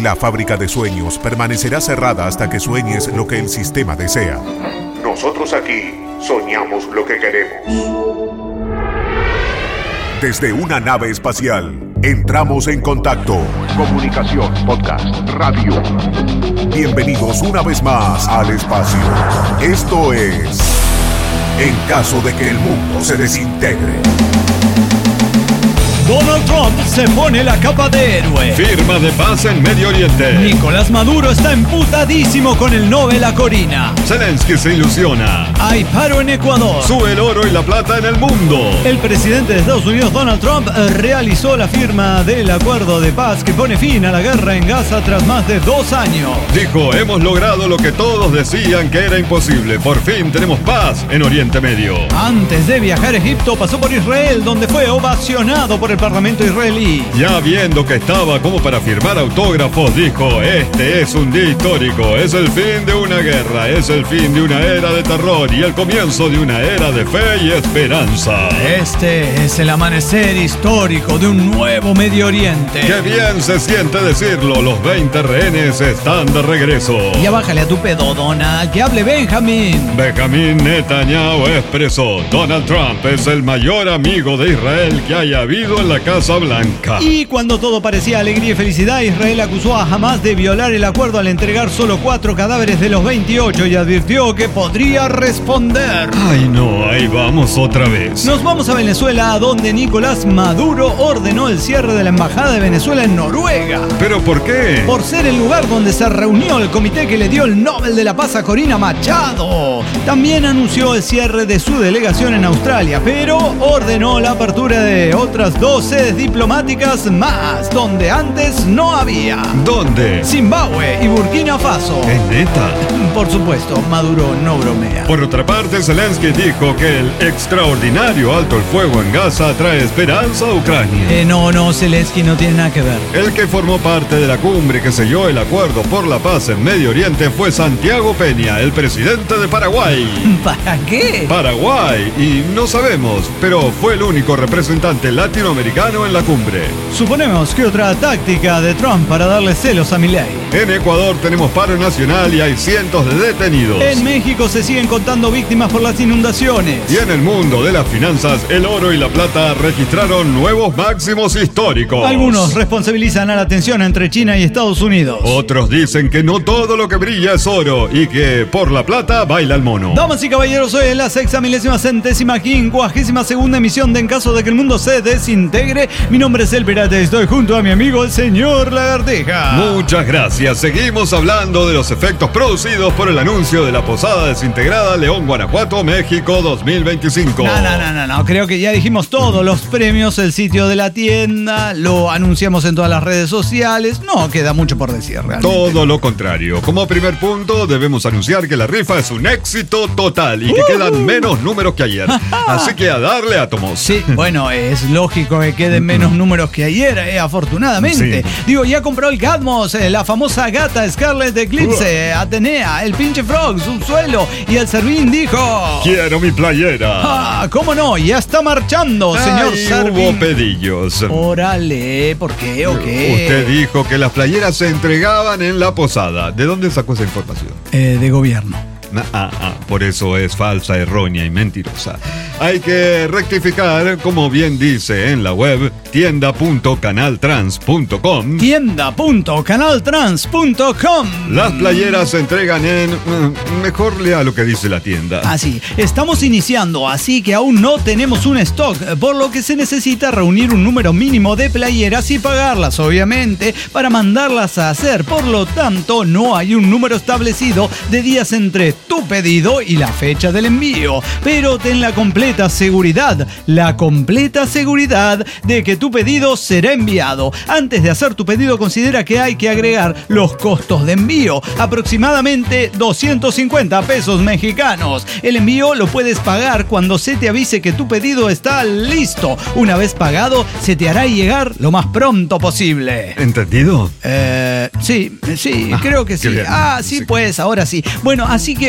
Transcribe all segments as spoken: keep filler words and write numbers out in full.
La fábrica de sueños permanecerá cerrada hasta que sueñes lo que el sistema desea. Nosotros aquí soñamos lo que queremos. Desde una nave espacial, entramos en contacto. Comunicación, podcast, radio. Bienvenidos una vez más al espacio. Esto es En caso de que el mundo se desintegre. Donald Trump se pone la capa de héroe. Firma de paz en Medio Oriente. Nicolás Maduro está emputadísimo con el Nobel a Corina. Zelensky se ilusiona. Hay paro en Ecuador. Sube el oro y la plata en el mundo. El presidente de Estados Unidos, Donald Trump, realizó la firma del acuerdo de paz que pone fin a la guerra en Gaza tras más de dos años. Dijo, hemos logrado lo que todos decían que era imposible. Por fin tenemos paz en Oriente Medio. Antes de viajar a Egipto, pasó por Israel, donde fue ovacionado por el Parlamento israelí. Ya viendo que estaba como para firmar autógrafos, dijo, este es un día histórico, es el fin de una guerra, es el fin de una era de terror y el comienzo de una era de fe y esperanza. Este es el amanecer histórico de un nuevo Medio Oriente. Qué bien se siente decirlo, los veinte rehenes están de regreso. Ya bájale a tu pedo, Donald, que hable Benjamín. Benjamín Netanyahu expresó, Donald Trump es el mayor amigo de Israel que haya habido en la Casa Blanca. Y cuando todo parecía alegría y felicidad, Israel acusó a Hamás de violar el acuerdo al entregar solo cuatro cadáveres de los veintiocho y advirtió que podría responder. Ay no, ahí vamos otra vez. Nos vamos a Venezuela, donde Nicolás Maduro ordenó el cierre de la embajada de Venezuela en Noruega. ¿Pero por qué? Por ser el lugar donde se reunió el comité que le dio el Nobel de la Paz a Corina Machado. También anunció el cierre de su delegación en Australia, pero ordenó la apertura de otras dos sedes diplomáticas más, donde antes no había. ¿Dónde? Zimbabue y Burkina Faso. ¿Es neta? Por supuesto, Maduro no bromea. Por otra parte, Zelensky dijo que el extraordinario alto el fuego en Gaza trae esperanza a Ucrania. Eh, no, no, Zelensky no tiene nada que ver. El que formó parte de la cumbre que selló el acuerdo por la paz en Medio Oriente fue Santiago Peña, el presidente de Paraguay. ¿Para qué? Paraguay, y no sabemos, pero fue el único representante latinoamericano en la cumbre. Suponemos que otra táctica de Trump para darle celos a Milei. En Ecuador tenemos paro nacional y hay cientos de detenidos. En México se siguen contando víctimas por las inundaciones. Y en el mundo de las finanzas, el oro y la plata registraron nuevos máximos históricos. Algunos responsabilizan a la tensión entre China y Estados Unidos. Otros dicen que no todo lo que brilla es oro y que por la plata baila el mono. Damas y caballeros, hoy es la sexta milésima centésima quincuagésima segunda emisión de En caso de que el mundo se desintegre. Mi nombre es El Pirata y estoy junto a mi amigo el señor Lagartija. Muchas gracias. Seguimos hablando de los efectos producidos por el anuncio de la posada desintegrada León, Guanajuato, México dos mil veinticinco. No, no, no, no, no. Creo que ya dijimos todos los premios, el sitio de la tienda, lo anunciamos en todas las redes sociales. No queda mucho por decir realmente. Todo lo contrario. Como primer punto, debemos anunciar que la rifa es un éxito total y que uh-huh. quedan menos números que ayer. Así que a darle átomos. Sí, bueno, es lógico que queden menos números que ayer, eh, afortunadamente. Sí. Digo, ya compró el Catmos, eh, la famosa gata Scarlet Eclipse, uh. Atenea, el pinche Frog, Subsuelo y el Servín dijo... ¡Quiero mi playera! Ah, ¿cómo no? Ya está marchando, señor Ay, Servín. Hubo pedillos. Órale, ¿por qué o qué? Usted dijo que las playeras se entregaban en la posada. ¿De dónde sacó esa información? Eh, de gobierno. Ah, ah, por eso es falsa, errónea y mentirosa. Hay que rectificar, como bien dice en la web, tienda punto canaltrans punto com. tienda punto canaltrans punto com. Las playeras se entregan en... Mejor lea lo que dice la tienda. Así, estamos iniciando, así que aún no tenemos un stock, por lo que se necesita reunir un número mínimo de playeras y pagarlas, obviamente, para mandarlas a hacer. Por lo tanto, no hay un número establecido de días entre tu pedido y la fecha del envío, pero ten la completa seguridad, la completa seguridad de que tu pedido será enviado. Antes de hacer tu pedido, considera que hay que agregar los costos de envío, aproximadamente doscientos cincuenta pesos mexicanos. El envío lo puedes pagar cuando se te avise que tu pedido está listo. Una vez pagado, se te hará llegar lo más pronto posible. ¿Entendido? Eh, sí, sí, ah, creo que sí. Ah, sí, sí, pues, ahora sí. Bueno, así que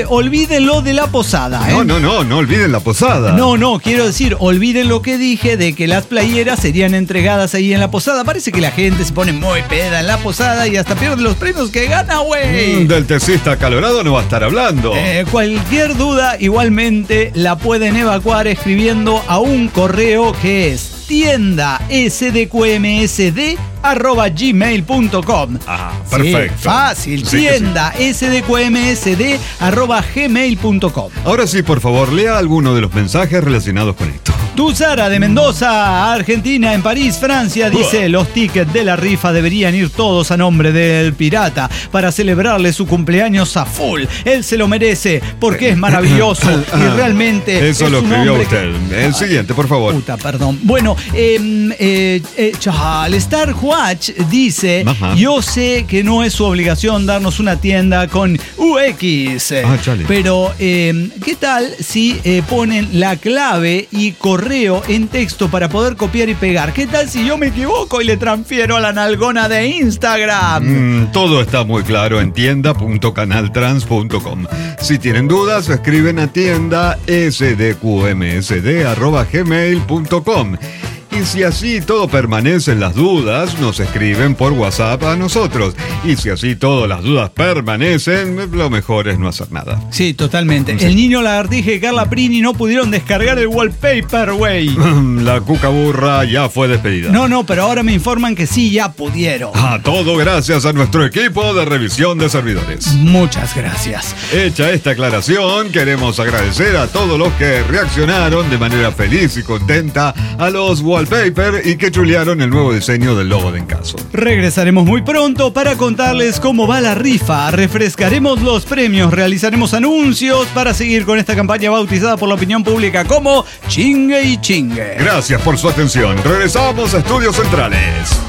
olviden lo de la posada, ¿eh? No, no, no, no olviden la posada. No, no, quiero decir, olviden lo que dije de que las playeras serían entregadas ahí en la posada. Parece que la gente se pone muy peda en la posada y hasta pierde los premios que gana, güey. Mm, del tecista acalorado no va a estar hablando. Eh, cualquier duda, igualmente la pueden evacuar escribiendo a un correo que es tienda s d q m s d arroba gmail punto com. Ah, perfecto. Sí, fácil, Sí, tienda sí. s d q m s d arroba gmail punto com. Ahora sí, por favor, lea alguno de los mensajes relacionados con esto. Tu Sara de Mendoza, Argentina, en París, Francia, dice: los tickets de la rifa deberían ir todos a nombre del pirata para celebrarle su cumpleaños a full. Él se lo merece porque es maravilloso y realmente Eso es lo un escribió hombre usted. que... El siguiente, por favor. Puta, perdón. Bueno, eh, eh, eh, chal, Star Watch dice: Ajá. yo sé que no es su obligación darnos una tienda con U X, Ah, chale. pero eh, ¿qué tal si eh, ponen la clave y correo en texto para poder copiar y pegar? ¿Qué tal si yo me equivoco y le transfiero a la nalgona de Instagram? Mm, todo está muy claro en tienda punto canaltrans punto com. Si tienen dudas, escriben a tienda s d q m s d arroba gmail punto com. Y si así todo permanecen las dudas, nos escriben por WhatsApp a nosotros. Y si así todas las dudas permanecen, lo mejor es no hacer nada. Sí, totalmente. Sí. El niño lagartija y Carla Prini no pudieron descargar el wallpaper, güey. La cuca burra ya fue despedida. No, no, pero ahora me informan que sí, ya pudieron. A todo gracias a nuestro equipo de revisión de servidores. Muchas gracias. Hecha esta aclaración, queremos agradecer a todos los que reaccionaron de manera feliz y contenta a los wallpapers y que chulearon el nuevo diseño del logo de Encaso. Regresaremos muy pronto para contarles cómo va la rifa, refrescaremos los premios, realizaremos anuncios para seguir con esta campaña bautizada por la opinión pública como Chingue y Chingue. Gracias por su atención. Regresamos a Estudios Centrales.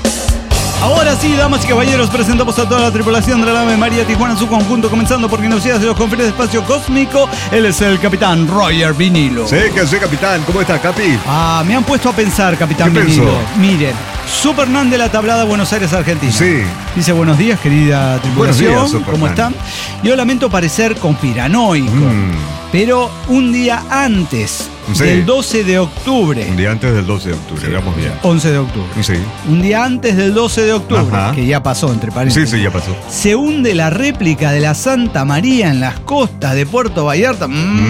Ahora sí, damas y caballeros, presentamos a toda la tripulación de la nave María Tijuana en su conjunto, comenzando por quien nos sigue de los confines de espacio cósmico. Él es el capitán Roger Vinilo. Sí, que sí, capitán. ¿Cómo está, Capi? Ah, me han puesto a pensar, capitán ¿Qué Vinilo. pensó? Miren, Superman de la tablada Buenos Aires, Argentina. Sí. Dice: buenos días, querida tripulación. Buenos días, ¿Cómo Superman. están? Yo lamento parecer conspiranoico, Mm. pero un día antes Sí. del doce de octubre, Un día antes del doce de octubre, vamos bien. once de octubre, Sí. un día antes del doce de octubre, Ajá. que ya pasó, entre Sí, paréntesis, sí, ya pasó. se hunde la réplica de la Santa María en las costas de Puerto Vallarta.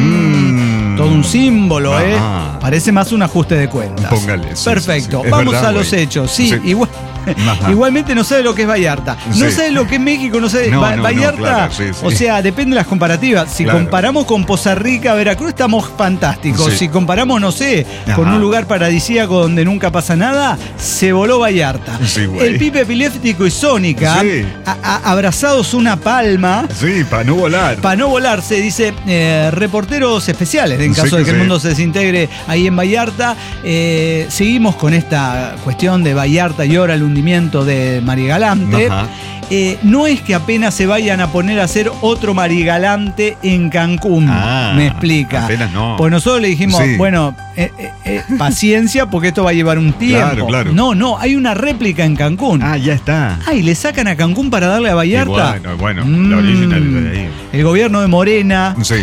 Mm, Mm. Todo un símbolo, ¿eh? Ajá. Parece más un ajuste de cuentas. Póngale, sí, Perfecto. sí, sí. Es Vamos verdad, a los güey. hechos. Sí, Sí. igual. Ajá. Igualmente no sabe lo que es Vallarta. No Sí. sabe lo que es México, no sabe. No, Va- no, no, Vallarta, claro, sí, sí. o sea, depende de las comparativas. Si Claro. comparamos con Poza Rica, Veracruz, estamos fantásticos. Sí. Si comparamos, no sé, con Ajá. un lugar paradisíaco donde nunca pasa nada, se voló Vallarta. Sí, güey. El Pipe epiléptico y Sónica, Sí. a- a- abrazados una palma. Sí, para no volar. Para no volarse, dice, eh, reporteros especiales, en Sí, caso de que sí. el mundo se desintegre ahí en Vallarta. Eh, seguimos con esta cuestión de Vallarta y ahora el hundimiento de Marigalante. Ajá. Eh, no es que apenas se vayan a poner a hacer otro Marigalante en Cancún, Ah, me explica. apenas no. Pues nosotros le dijimos, Sí. bueno, eh, eh, eh, paciencia porque esto va a llevar un tiempo. Claro, claro. No, no, hay una réplica en Cancún. Ah, ya está. Ay, le sacan a Cancún para darle a Vallarta. Y bueno, bueno, la original es de ahí. El gobierno de Morena. Sí.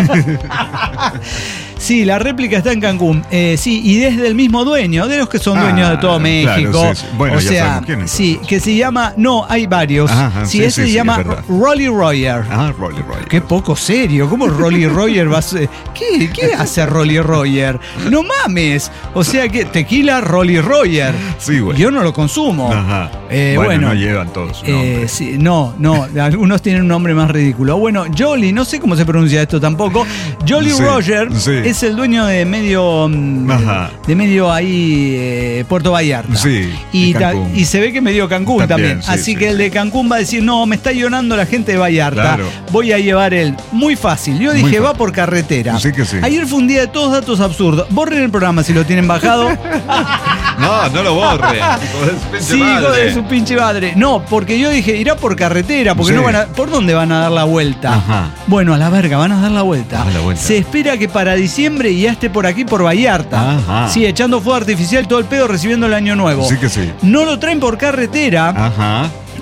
Sí, la réplica está en Cancún. Eh, sí, y desde el mismo dueño, de los que son Ah, dueños de todo claro, México. sí, sí. Bueno, o ya sea, sabemos quién es. sí, que se llama. No, hay varios. Ajá, sí, sí, ese sí, se sí, llama es verdad. Rolly Roger. Ah, Rolly Roy. Qué poco serio. ¿Cómo Rolly Roger va a ser? ¿Qué, qué hace Rolly Roger? No mames. O sea que tequila Rolly Roger. Sí, güey. Yo no lo consumo. Ajá. Eh, bueno, bueno, no llevan todos su Eh, nombre. sí, no, no, algunos tienen un nombre más ridículo. Bueno, Jolly, no sé cómo se pronuncia esto tampoco. Jolly Sí, Roger sí. es el dueño de medio mm, Ajá. de medio ahí eh, Puerto Vallarta. Sí, y, y ta- Cancún. y se ve que medio Cancún también. También, sí, Así sí, que el sí. de Cancún va a decir, no, me está llorando la gente de Vallarta. Claro. Voy a llevar él. Muy fácil. Yo Muy dije, fácil. va por carretera. Sí que sí. Ayer fue un día de todos datos absurdos. Borren el programa si lo tienen bajado. No, no lo borre. hijo de su pinche Sí, hijo madre. de su pinche madre. No, porque yo dije, irá por carretera, porque Sí. no van a. ¿Por dónde van a dar la vuelta? Ajá. Bueno, a la verga, van a dar la vuelta. Ah, la vuelta. Se espera que para diciembre ya esté por aquí, por Vallarta. Ajá. Sí, echando fuego artificial todo el pedo, recibiendo el año nuevo. Sí que sí. No lo traen por carretera Ajá.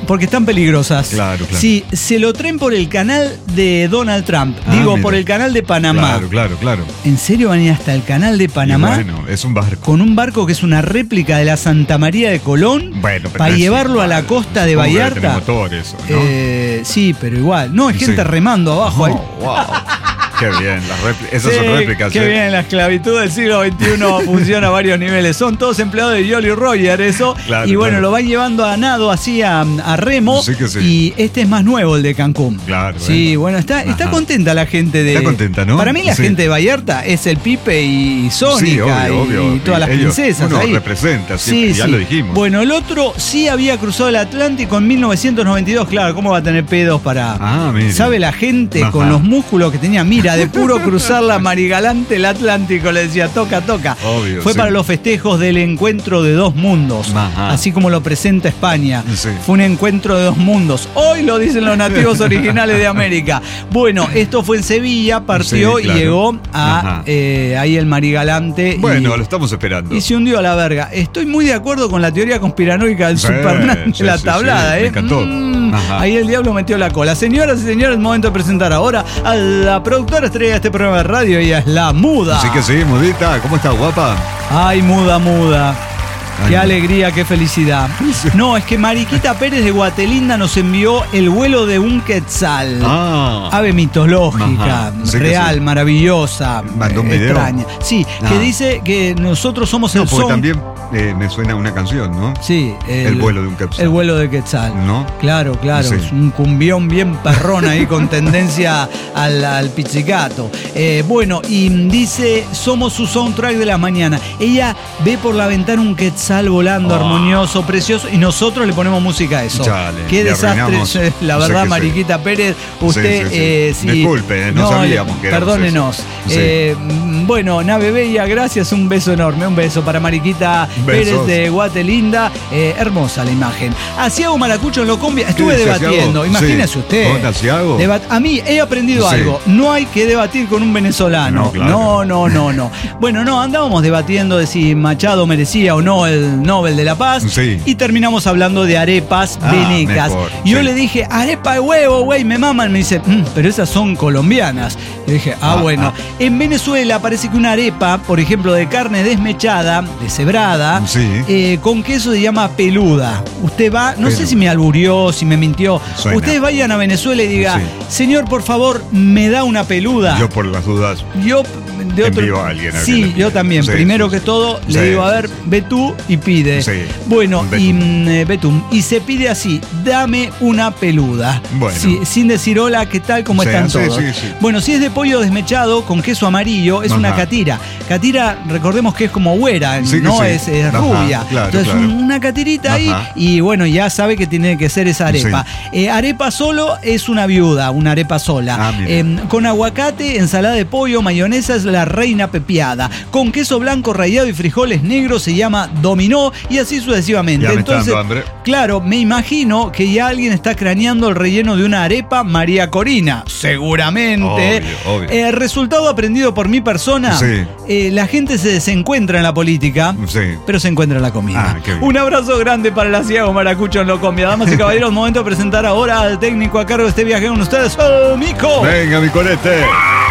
porque están peligrosas. Claro, claro. Sí, se lo traen por el canal de Donald Trump. Ah, Digo, mira. por el canal de Panamá. Claro, claro, claro. ¿En serio van a ir hasta el canal de Panamá? Y bueno, es un barco. Con un barco que es una réplica de la Santa María de Colón. Bueno, pero para es llevarlo igual. a la costa de Supongo que debe Vallarta. tener motor eso, ¿no? Eh, sí, pero igual. No, es gente Sí. remando abajo. ahí. Oh, wow. Qué bien, las répli- esas Sí, son réplicas. qué ¿eh? bien, la esclavitud del siglo veintiuno funciona a varios niveles. Son todos empleados de Jolly Roger, eso. Claro, y bueno, claro. lo van llevando a nado, así a, a remo. Sí que sí. Y este es más nuevo, el de Cancún. Claro, Sí, bueno. bueno, está, está Ajá. contenta la gente de. Está contenta, ¿no? Para mí, la Sí. gente de Vallarta es el Pipe y Sónica Sí, obvio, y, obvio. y todas las Ellos- princesas. uno ahí. representa, siempre, ya lo dijimos. Bueno, el otro sí había cruzado el Atlántico en mil novecientos noventa y dos. Claro, ¿cómo va a tener pedos para. Ah, mire. ¿Sabe la gente Ajá. con los músculos que tenía? Mira, de puro cruzar la Marigalante el Atlántico, le decía, toca, toca. Obvio, Fue sí. para los festejos del encuentro de dos mundos, Ajá. así como lo presenta España. Sí. Fue un encuentro de dos mundos. Hoy lo dicen los nativos originales de América. Bueno, esto fue en Sevilla, partió Sí, claro. y llegó a Ajá. eh, ahí el Marigalante. Bueno, y, lo estamos esperando. y se hundió a la verga. Estoy muy de acuerdo con la teoría conspiranoica del Sí, Superman de sí, la sí, tablada, sí, ¿eh? me encantó. Mm, Ajá. ahí el diablo metió la cola. Señoras y señores, es momento de presentar ahora a la productora estrella de este programa de radio. Ella es la Muda. Así que sí, Mudita, ¿cómo estás, guapa? Ay, Muda, Muda. Ay, Qué no. alegría, qué felicidad. No, es que Mariquita Pérez de Guatelinda nos envió el vuelo de un quetzal. Ah. Ave mitológica, Ajá, sí que real, sí. maravillosa, Mandó un eh, video. extraña. Sí, Ah. que dice que nosotros somos No, el porque son. también eh, me suena una canción, ¿no? Sí, El vuelo de un quetzal. El vuelo de quetzal. ¿No? Claro, claro. Sí. Es un cumbión bien perrón ahí con tendencia al, al pizzicato. Eh, bueno, y dice, somos su soundtrack de la mañana. Ella ve por la ventana un quetzal volando, Oh. armonioso, precioso, y nosotros le ponemos música a eso. Chale, Qué le desastre. arruinamos. eh, La No sé verdad, qué sé. Mariquita Pérez, usted... Sí, sí, sí. eh, sí. Disculpe, eh, no sabíamos le- que éramos Perdónenos. eso. Sí. Eh, bueno, Nave Bella, gracias, un beso enorme. Un beso para Mariquita Besos. Pérez de Guatelinda. Eh, hermosa la imagen. Asiago Maracucho en Locombia. Estuve Sí, debatiendo. Asiago. Imagínese Sí. usted. ¿Con Asiago? Debat- a mí he aprendido Sí. algo. No hay que debatir con un venezolano. No, claro. no, no, no, no. Bueno, no, andábamos debatiendo de si Machado merecía o no el Nobel de la Paz. Sí. Y terminamos hablando de arepas Ah, venecas. mejor, Y yo sí. le dije, arepa de huevo, güey, me maman. Me dice, "Mm, pero esas son colombianas. Y dije, ah, Ah, bueno. ah. En Venezuela parece que una arepa, por ejemplo, de carne desmechada, deshebrada, Sí. eh, con queso se llama peluda. Usted va, no sé Peluda. si me alburió, si me mintió. Suena. Ustedes vayan a Venezuela y diga, Sí. señor, por favor, me da una peluda. Yo por las dudas. Yo de otro. Envío a alguien a que sí, le pida. yo también. Sí, Primero sí, que sí. todo, le Sí, digo, a sí, ver, sí. ve tú y pide. Sí. Bueno, Ve y tú. mm, eh, ve tú. Y se pide así, dame una peluda. Bueno. Sí, sin decir hola, ¿qué tal? ¿Cómo Sí, están sí, todos? sí, sí. Bueno, si es de pollo desmechado con queso amarillo, es Ajá. una catira. Catira, recordemos que es como güera, Sí que no sí. es, es Ajá, rubia. claro, Entonces, claro. un- una catirita ahí Ajá. y bueno, ya sabe que tiene que ser esa arepa. Sí. Eh, arepa solo es una viuda, una arepa sola. Ah, mira. Em, con aguacate, ensalada de pollo, mayonesa es la reina pepiada. Con queso blanco rallado y frijoles negros se llama dominó y así sucesivamente. Ya me está Entonces, dando hambre. claro, me imagino que ya alguien está craneando el relleno de una arepa María Corina. Seguramente. Obvio, obvio. Eh, resultado aprendido por mi persona. Sí. eh, la gente se desencuentra en la política. Sí. Pero se encuentra en la comida. Ah, qué bien. Un abrazo grande para el Asiago Maracucho en Locombia. Damas y caballeros, momento de presentar ahora al técnico a cargo de este viaje con ustedes, ¡Oh, Mico! Venga, mi colete.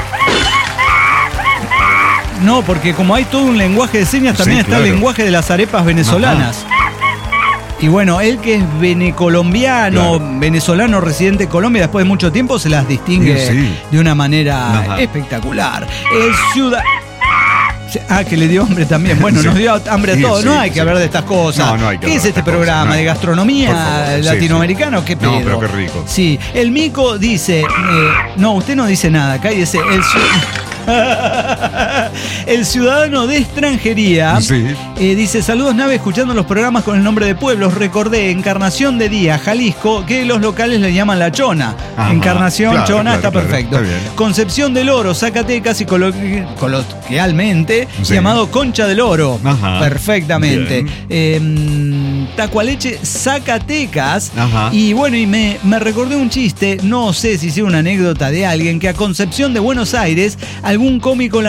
No, porque como hay todo un lenguaje de señas, también Sí, está claro. el lenguaje de las arepas venezolanas. Y bueno, él que es venecolombiano, Claro. venezolano residente en Colombia, después de mucho tiempo se las distingue Sí, sí. de una manera Ajá. espectacular. El ciudad... Ah, que le dio hambre también. Bueno, Sí. nos dio hambre a Sí, todos. sí, no hay que sí. hablar de estas cosas. No, no hay que ¿Qué hablar es de este estas programa? cosas, no ¿De hay. gastronomía Por favor, sí, latinoamericano? ¿Qué pedo? No, pero qué rico. Sí. El Mico dice... eh, no, usted no dice nada. Cállese. El, ciu- el ciudadano de extranjería... Sí. Eh, dice, saludos Nave, escuchando los programas con el nombre de pueblos, recordé Encarnación de Día, Jalisco, que los locales le llaman La Chona. Ajá, Encarnación, claro, Chona, claro, está claro, perfecto. está bien. Concepción del Oro, Zacatecas y colo- coloquialmente Sí. llamado Concha del Oro. Ajá, Perfectamente. bien. Eh, Tacualeche, Zacatecas. Ajá. Y bueno, y me, me recordé un chiste, no sé si sea una anécdota de alguien, que a Concepción de Buenos Aires algún cómico la nombraba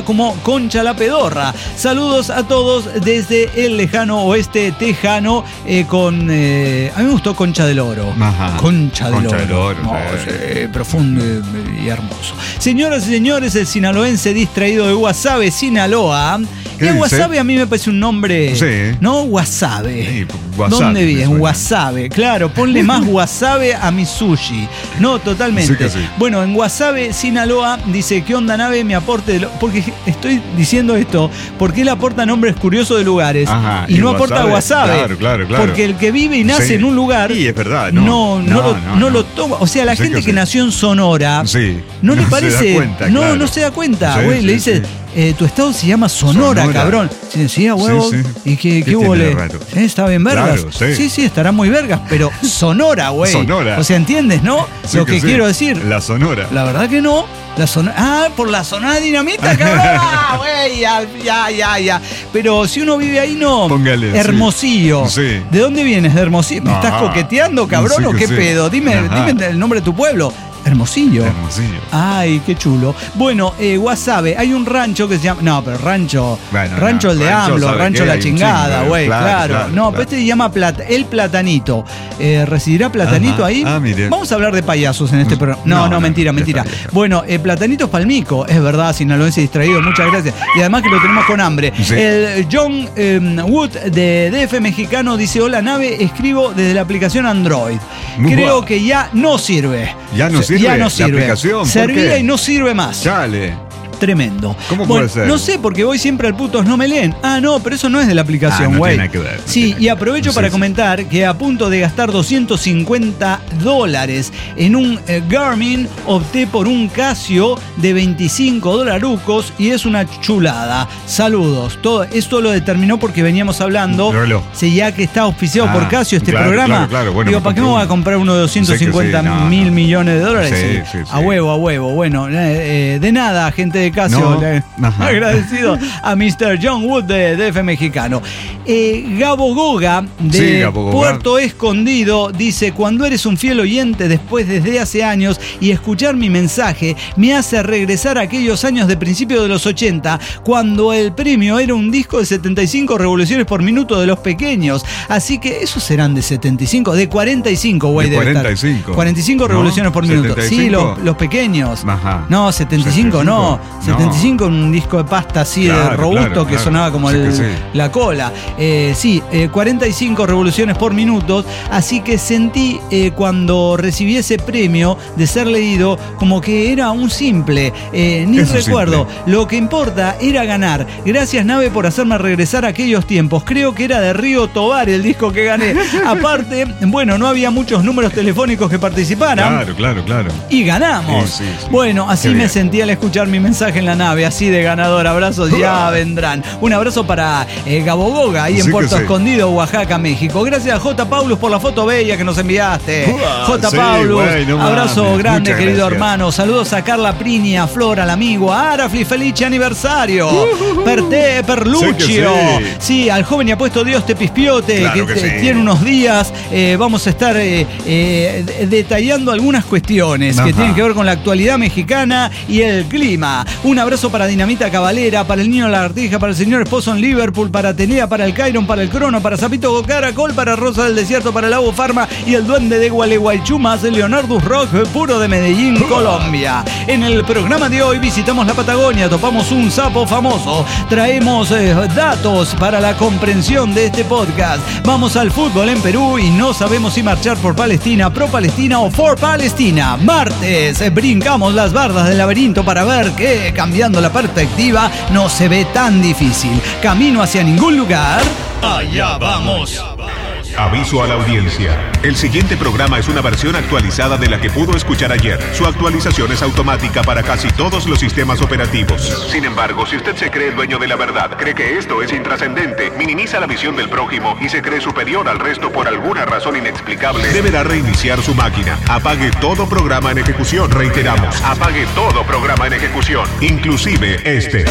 Sinaloa como Concha la Pedorra. Saludos a todos desde el lejano oeste tejano eh, con... Eh, a mí me gustó Concha del Oro. Ajá. Concha del Concha Oro. del Oro, No, sí. sí, profundo y hermoso. Señoras y señores, el sinaloense distraído de Guasave, Sinaloa. ¿Qué Que dice? Guasave a mí me parece un nombre... Sí. ¿No? Guasave. Sí, wasabi ¿Dónde me vives? suena. Guasave. Claro, ponle más wasabe a mi sushi. No, totalmente. Sí que sí. Bueno, en Guasave, Sinaloa, dice, ¿qué onda, nave? Mi aporte... de lo-". Porque estoy diciendo esto, porque él aporta nombres curiosos de lugares. Ajá, y, y no aporta Guasave, Guasave. claro, claro, claro. Porque el que vive y nace Sí. en un lugar... Sí, es verdad, No, no. no, No, lo, no, no no. lo toma. O sea, la Sí gente que que sí. nació en Sonora... Sí. No le se parece... da cuenta, no, claro. no se da cuenta, Sí, güey. sí, Le dice... sí. Eh, tu estado se llama Sonora, Sonora. cabrón. Sí, sí, a huevo. Sí, sí. ¿Y qué, ¿Qué qué hubo? tiene de le- raro? Eh, Está bien, vergas. Claro, sí. sí, sí, estará muy vergas, pero Sonora, güey. Sonora. O sea, ¿entiendes, no? Sí Lo que, sí. quiero decir. La Sonora. La verdad que no. La zona, ah, por la zona de Dinamita, cabrón. Ah, güey, ya, ya, ya, ya. Pero si uno vive ahí, no. Póngale, sí. Hermosillo. Sí. ¿De dónde vienes? ¿De Hermosillo? ¿Me Ah, estás coqueteando, cabrón, sí o que qué sí. pedo? Dime, Ajá. dime el nombre de tu pueblo. Hermosillo. Hermosillo. Ay, qué chulo. Bueno, eh, Guasave, hay un rancho que se llama. No, pero rancho. Bueno, rancho no, el de rancho, AMLO, ¿sabe rancho qué? la Hay un chingada, chingo, güey, claro, claro. claro, No, claro. pero este se llama Plata- El Platanito. Eh, ¿Residirá Platanito Ajá. ahí? Ah, mire. Vamos a hablar de payasos en este programa. No, No, no, no, mentira, ya mentira. está, ya está. Bueno, eh, Platanito es palmico, es verdad, sinaloense distraído, muchas gracias. Y además que lo tenemos con hambre. Sí. El John eh, Wood de D F Mexicano dice: hola, nave, escribo desde la aplicación Android. Creo Buah. que ya no sirve. ¿Ya no sirve Ya no la sirve. aplicación? ¿Por Servía qué? y no sirve más. Chale. Tremendo. ¿Cómo Bueno, puede ser? No sé, porque voy siempre al putos no me leen. Ah, no, pero eso no es de la Ah, aplicación, no güey. tiene nada que ver, no sí, tiene y que- aprovecho sí, para sí. comentar que a punto de gastar doscientos cincuenta dólares en un eh, Garmin, opté por un Casio de veinticinco dolarucos y es una chulada. Saludos. Todo esto lo determinó porque veníamos hablando. Reloj. Sí, ya que está auspiciado Ah, por Casio este claro, programa. claro, claro. Bueno, digo, me ¿para qué me compré voy a uno. comprar uno de doscientos cincuenta Sé que sí, no, mil no. millones de dólares? Sí, sí, A sí. huevo, a huevo. Bueno, eh, eh, de nada, gente de Casio. No. Le- Ajá. Agradecido a mister John Wood de D F Mexicano. Eh, Gabo Goga de Sí, Gabo Goga. Puerto Escondido dice: cuando eres un fiel oyente después desde hace años y escuchar mi mensaje me hace regresar a aquellos años de principio de los ochenta, cuando el premio era un disco de setenta y cinco revoluciones por minuto de los pequeños. Así que esos serán de setenta y cinco, de cuarenta y cinco, güey. De debe estar. cuarenta y cinco. cuarenta y cinco ¿No? revoluciones por minuto. ¿setenta y Sí, cinco? los, los pequeños. Ajá. No, setenta y cinco no. ¿setenta y cinco? setenta y cinco un disco de pasta así de Claro, robusto claro, que claro. sonaba como Sí el- que sí. la cola. Eh, sí, eh, cuarenta y cinco revoluciones por minuto. Así que sentí eh, cuando recibí ese premio de ser leído como que era un simple. Eh, ni Es un recuerdo. simple. Lo que importa era ganar. Gracias, Nave, por hacerme regresar a aquellos tiempos. Creo que era de Río Tobar el disco que gané. Aparte, bueno, no había muchos números telefónicos que participaran. Claro, claro, claro. Y ganamos. Sí, sí, sí. Bueno, así Qué me bien. sentí al escuchar mi mensaje en la nave, así de ganador. Abrazos, ya vendrán. Un abrazo para eh, Gabo Goga, ahí Sí en que Puerto sí. Escondido, Oaxaca, México. Gracias a J. Paulus por la foto bella que nos enviaste. Uah, J. sí, Paulus, güey, no abrazo mames. grande, Muchas querido gracias. hermano. Saludos a Carla Prini, a Flor, al amigo, a Arafli, feliz aniversario. Perte, Perluccio. Sí que sí. Sí, al joven y apuesto Dios te pispiote, Claro que, que te- sí. tiene unos días. Eh, vamos a estar eh, eh, de- detallando algunas cuestiones que Ajá. tienen que ver con la actualidad mexicana y el clima. Un abrazo para Dinamita Cabalera, para el niño Lagartija, para el señor esposo en Liverpool, para Atenea, para el Cairon, para el Crono, para Zapito Caracol, para Rosa del Desierto, para el Agua Farma y el Duende de Gualeguaychú, más el Leonardo Rock, puro de Medellín, Colombia. En el programa de hoy visitamos la Patagonia, topamos un sapo famoso, traemos eh, datos para la comprensión de este podcast. Vamos al fútbol en Perú y no sabemos si marchar por Palestina, pro Palestina o for Palestina. Martes, eh, brincamos las bardas del laberinto para ver que, cambiando la perspectiva, no se ve tan difícil. Camino hacia ningún lugar. Allá vamos. Aviso a la audiencia. El siguiente programa es una versión actualizada de la que pudo escuchar ayer. Su actualización es automática para casi todos los sistemas operativos. Sin embargo, si usted se cree dueño de la verdad, cree que esto es intrascendente, minimiza la visión del prójimo y se cree superior al resto por alguna razón inexplicable, deberá reiniciar su máquina. Apague todo programa en ejecución. Reiteramos, apague todo programa en ejecución, inclusive este.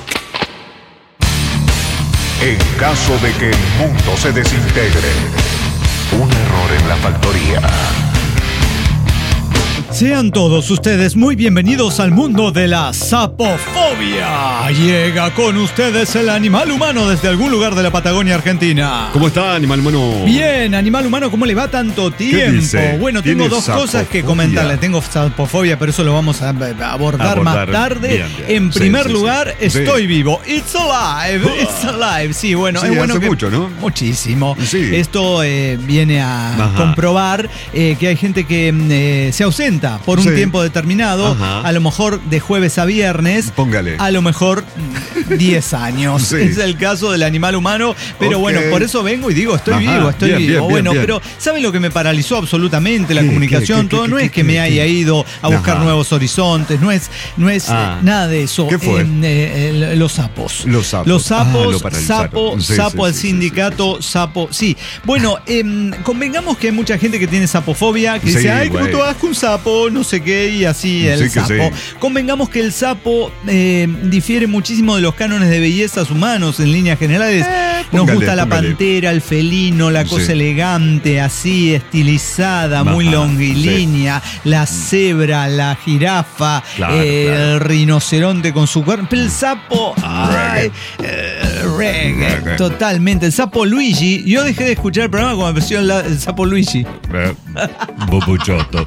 En caso de que el mundo se desintegre, un error en la factoría. Sean todos ustedes muy bienvenidos al mundo de la sapofobia. Llega con ustedes el animal humano desde algún lugar de la Patagonia Argentina. ¿Cómo está, animal humano? Bien, animal humano, ¿cómo le va tanto tiempo? Bueno, tengo dos cosas que comentarle. Tengo sapofobia, pero eso lo vamos a abordar, abordar. más tarde. Bien, bien. En primer sí, sí, lugar, sí. estoy sí. vivo. It's alive, it's alive. Sí, bueno, sí, es bueno hace que mucho, ¿no? Muchísimo. Sí. Esto eh, viene a Ajá. comprobar eh, que hay gente que eh, se ausenta por un sí. tiempo determinado, Ajá. a lo mejor de jueves a viernes, Póngale. a lo mejor diez años. Sí. Es el caso del animal humano, pero okay. bueno, por eso vengo y digo, estoy Ajá. vivo, estoy bien, vivo. Bien, bueno, bien. pero ¿saben lo que me paralizó absolutamente? La ¿Qué, comunicación, qué, qué, todo. Qué, no qué, es que qué, me qué, haya ido a buscar Ajá. nuevos horizontes, no es, no es ah. nada de eso. ¿Qué fue? Eh, eh, los sapos. Los sapos. Los sapos, ah, sapo, sí, sapo sí, al sí, sindicato, sí, sí, sí. sapo. Sí. Bueno, eh, convengamos que hay mucha gente que tiene sapofobia, que sí, dice, ay, güey. como tú vas con un sapo, no sé qué, y así el sí, sapo. Sí. Convengamos que el sapo eh, difiere muchísimo de los cánones de bellezas humanos en líneas generales. Eh, Nos póngale, gusta la póngale. pantera, el felino, la cosa sí. elegante, así, estilizada, Ajá, muy longilínea, sí. la cebra, la jirafa, claro, eh, claro. el rinoceronte con su cuerno. Pero el sapo, ay, eh, reggae, Reggae. totalmente. El sapo Luigi, yo dejé de escuchar el programa cuando apareció el, el sapo Luigi. Eh, Bubuchoto.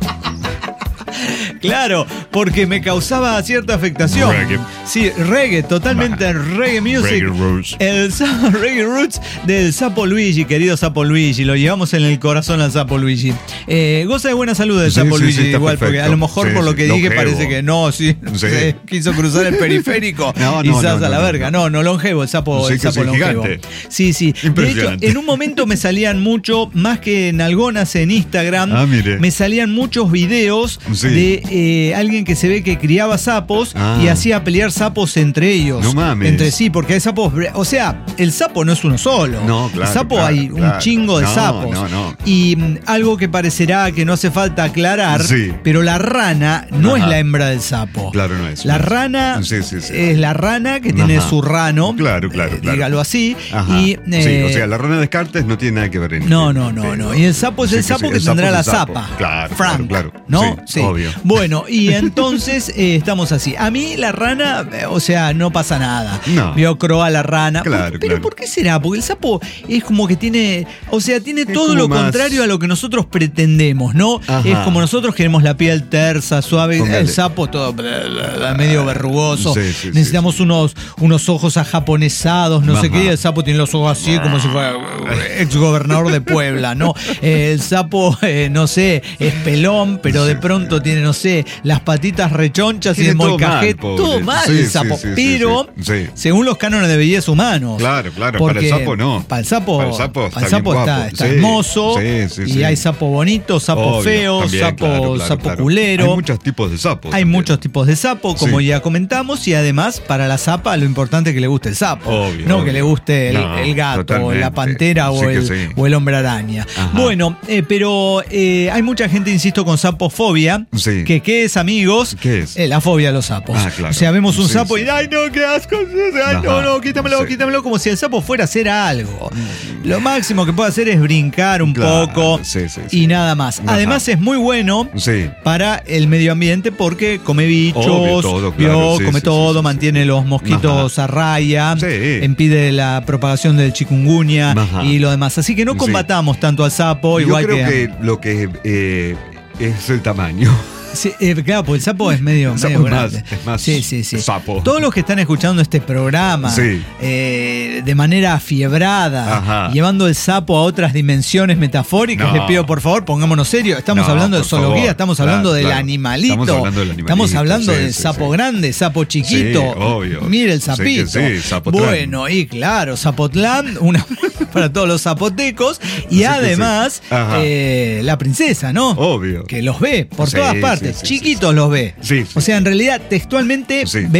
Claro, porque me causaba cierta afectación. Reggae. Sí, reggae, totalmente Bah. reggae music. Reggae roots. El sapo, reggae roots del sapo Luigi, querido sapo Luigi. Lo llevamos en el corazón al sapo Luigi. Eh, goza de buena salud el Sí, sapo sí, Luigi, sí, está igual, porque perfecto. a lo mejor Sí, por lo sí, que dije longevo. parece que no, sí, Sí. se quiso cruzar el periférico No, y no, zas no, a la no, verga. No, no, longevo, el sapo, Sí, el que sapo sí, longevo. gigante. Sí, sí. De hecho, Impresionante. en un momento me salían mucho, más que en algonas en Instagram, Ah, mire. me salían muchos videos Sí. de eh, alguien que se ve que criaba sapos Ah. y hacía pelear sapos entre ellos. No mames. Entre sí, porque hay sapos. O sea, el sapo no es uno solo. No, claro, El sapo claro, hay claro. un chingo de No, sapos. no, no. Y mm, algo que parecerá que no hace falta aclarar, Sí. pero la rana no Ajá. es la hembra del sapo. Claro, no es. La no es. rana Sí, sí, sí. es la rana que tiene Ajá. su rano. Claro, claro, eh, claro. Dígalo así. Ajá. Y, sí, eh, o sea, la rana Descartes no tiene nada que ver en No, no, no, no. Y el sapo es Sí, el que sapo sí, que el sapo tendrá es la el sapo. zapa. Claro, Frank, claro, claro. ¿no? Sí, obvio. Bueno, y entonces eh, estamos así. A mí la rana, eh, o sea, no pasa nada. No. Vio croa la rana. Claro, Pero claro. ¿por qué será? Porque el sapo es como que tiene, o sea, tiene Es todo como lo más- contrario a lo que nosotros pretendemos, ¿no? Ajá. Es como nosotros queremos la piel tersa, suave. Póngale. El sapo todo bla, bla, bla, medio verrugoso. Sí, sí, Necesitamos sí, unos, unos ojos ajaponesados, no sé Ajá. qué. Y el sapo tiene los ojos así como si fuera ex gobernador de Puebla, ¿no? Eh, el sapo, eh, no sé, es pelón, pero de pronto tiene, no sé, las patitas rechonchas y Tiene de todo molcajete. mal, Todo pobre. mal Sí, el sí, sapo. sí, sí, pero, sí, sí. según los cánones de belleza humanos. Claro, claro. Porque Para el sapo no. Para el sapo, Para el sapo está para el sapo bien está, guapo. está Sí, hermoso. sí, sí, y sí. hay sapo bonito, sapo Obvio, feo, también, sapo, claro, claro, sapo claro. culero. Hay muchos tipos de sapos. Hay también. muchos tipos de sapo, como Sí. ya comentamos, y además para la zapa lo importante es que le guste el sapo. Obvio, no obvio. que le guste el, No, el gato, totalmente. la pantera o, Sí que el, sí. o el hombre araña. Ajá. Bueno, eh, pero eh, hay mucha gente, insisto, con sapofobia. Sí. Que ¿qué es, amigos? ¿Qué es? Eh, la fobia a los sapos. Ah, claro. O sea, vemos un Sí, sapo sí. y ¡ay, no, qué asco! ¡Ay, no, Ajá. no, quítamelo, Sí. quítamelo! Como si el sapo fuera a hacer algo. Lo máximo que puede hacer es brincar un Claro, poco sí, sí, sí. y nada más. Ajá. Además es muy bueno Sí. para el medio ambiente porque come bichos, Obvio, todo, vio, claro, sí, come sí, todo, sí, sí, mantiene sí. los mosquitos Ajá. a raya, Sí. impide la propagación del chikungunya Ajá. y lo demás. Así que no Sí. combatamos tanto al sapo, Yo igual creo que... que, lo que eh, es el tamaño. Sí, eh, claro, porque el sapo es medio, El sapo medio es más- grande. es más sí, sí, sí. sapo. Todos los que están escuchando este programa Sí. eh, de manera afiebrada, Ajá. llevando el sapo a otras dimensiones metafóricas, No. les pido por favor, pongámonos serios. Estamos No, hablando de por zoología, favor. estamos Claro, hablando del claro. animalito. Estamos hablando del animalito, Estamos hablando sí, del sí, sapo sí. grande, sapo chiquito. Sí, obvio. Mire el Sí que sapito. sí, Zapotlán. Bueno, y claro, Zapotlán, una para todos los zapotecos. Y que además, sí. Ajá. eh, la princesa, ¿no? Obvio. Que los ve por Sí, todas sí, partes. sí, sí, Chiquitos sí. los ve. Sí, sí. O sea, en realidad, textualmente Sí. ve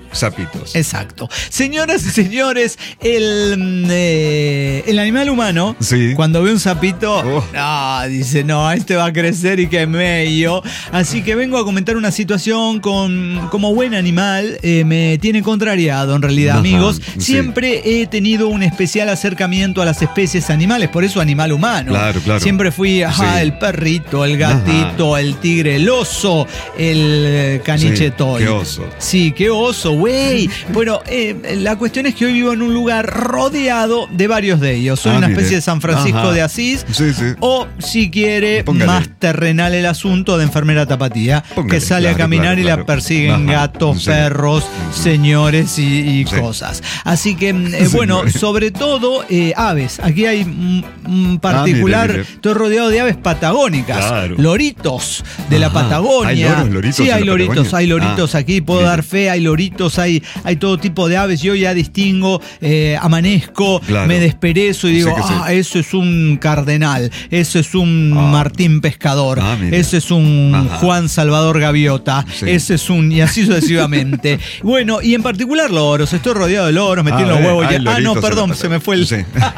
Sapitos. Exacto. Señoras y señores, el, eh, el animal humano, sí. cuando ve un sapito, oh. no, dice, no, este va a crecer y que medio. Así que vengo a comentar una situación con, como buen animal, eh, me tiene contrariado en realidad, Ajá, amigos. sí. Siempre he tenido un especial acercamiento a las especies animales, por eso animal humano. Claro, claro. Siempre fui, ajá, sí. el perrito, el gatito, ajá. el tigre, el oso, el caniche sí, toy. Qué oso. Sí, qué oso, güey. Bueno, eh, la cuestión es que hoy vivo en un lugar rodeado de varios de ellos. Soy ah, una mire. especie de San Francisco Ajá. de Asís. Sí, sí. O, si quiere, Póngale. más terrenal el asunto de enfermera tapatía. Póngale, que sale claro, a caminar claro, y claro. la persiguen Ajá. gatos, Sí. perros, Sí. señores y, y Sí. cosas. Así que, eh, bueno, Señores. sobre todo eh, aves. Aquí hay un particular. Ah, mire, mire. Estoy rodeado de aves patagónicas. Claro. Loritos de la Ajá. Patagonia. ¿Hay loros, loritos sí, en hay la loritos, Patagonia? hay loritos Ah, aquí. Puedo mire. dar fe, hay loritos, hay, hay todo tipo de aves. Yo ya distingo, eh, amanezco, Claro. me desperezo y digo, Sí que sí. ah, eso es un cardenal, eso es un Ah. Martín Pescador, Ah, mire. ese es un Ajá. Juan Salvador Gaviota, Sí. ese es un, y así sucesivamente. Bueno, y en particular loros, estoy rodeado de loros, me Ah, tienen los eh, huevos. hay ya- Ah, no, loritos en perdón, la se me fue el... Sí.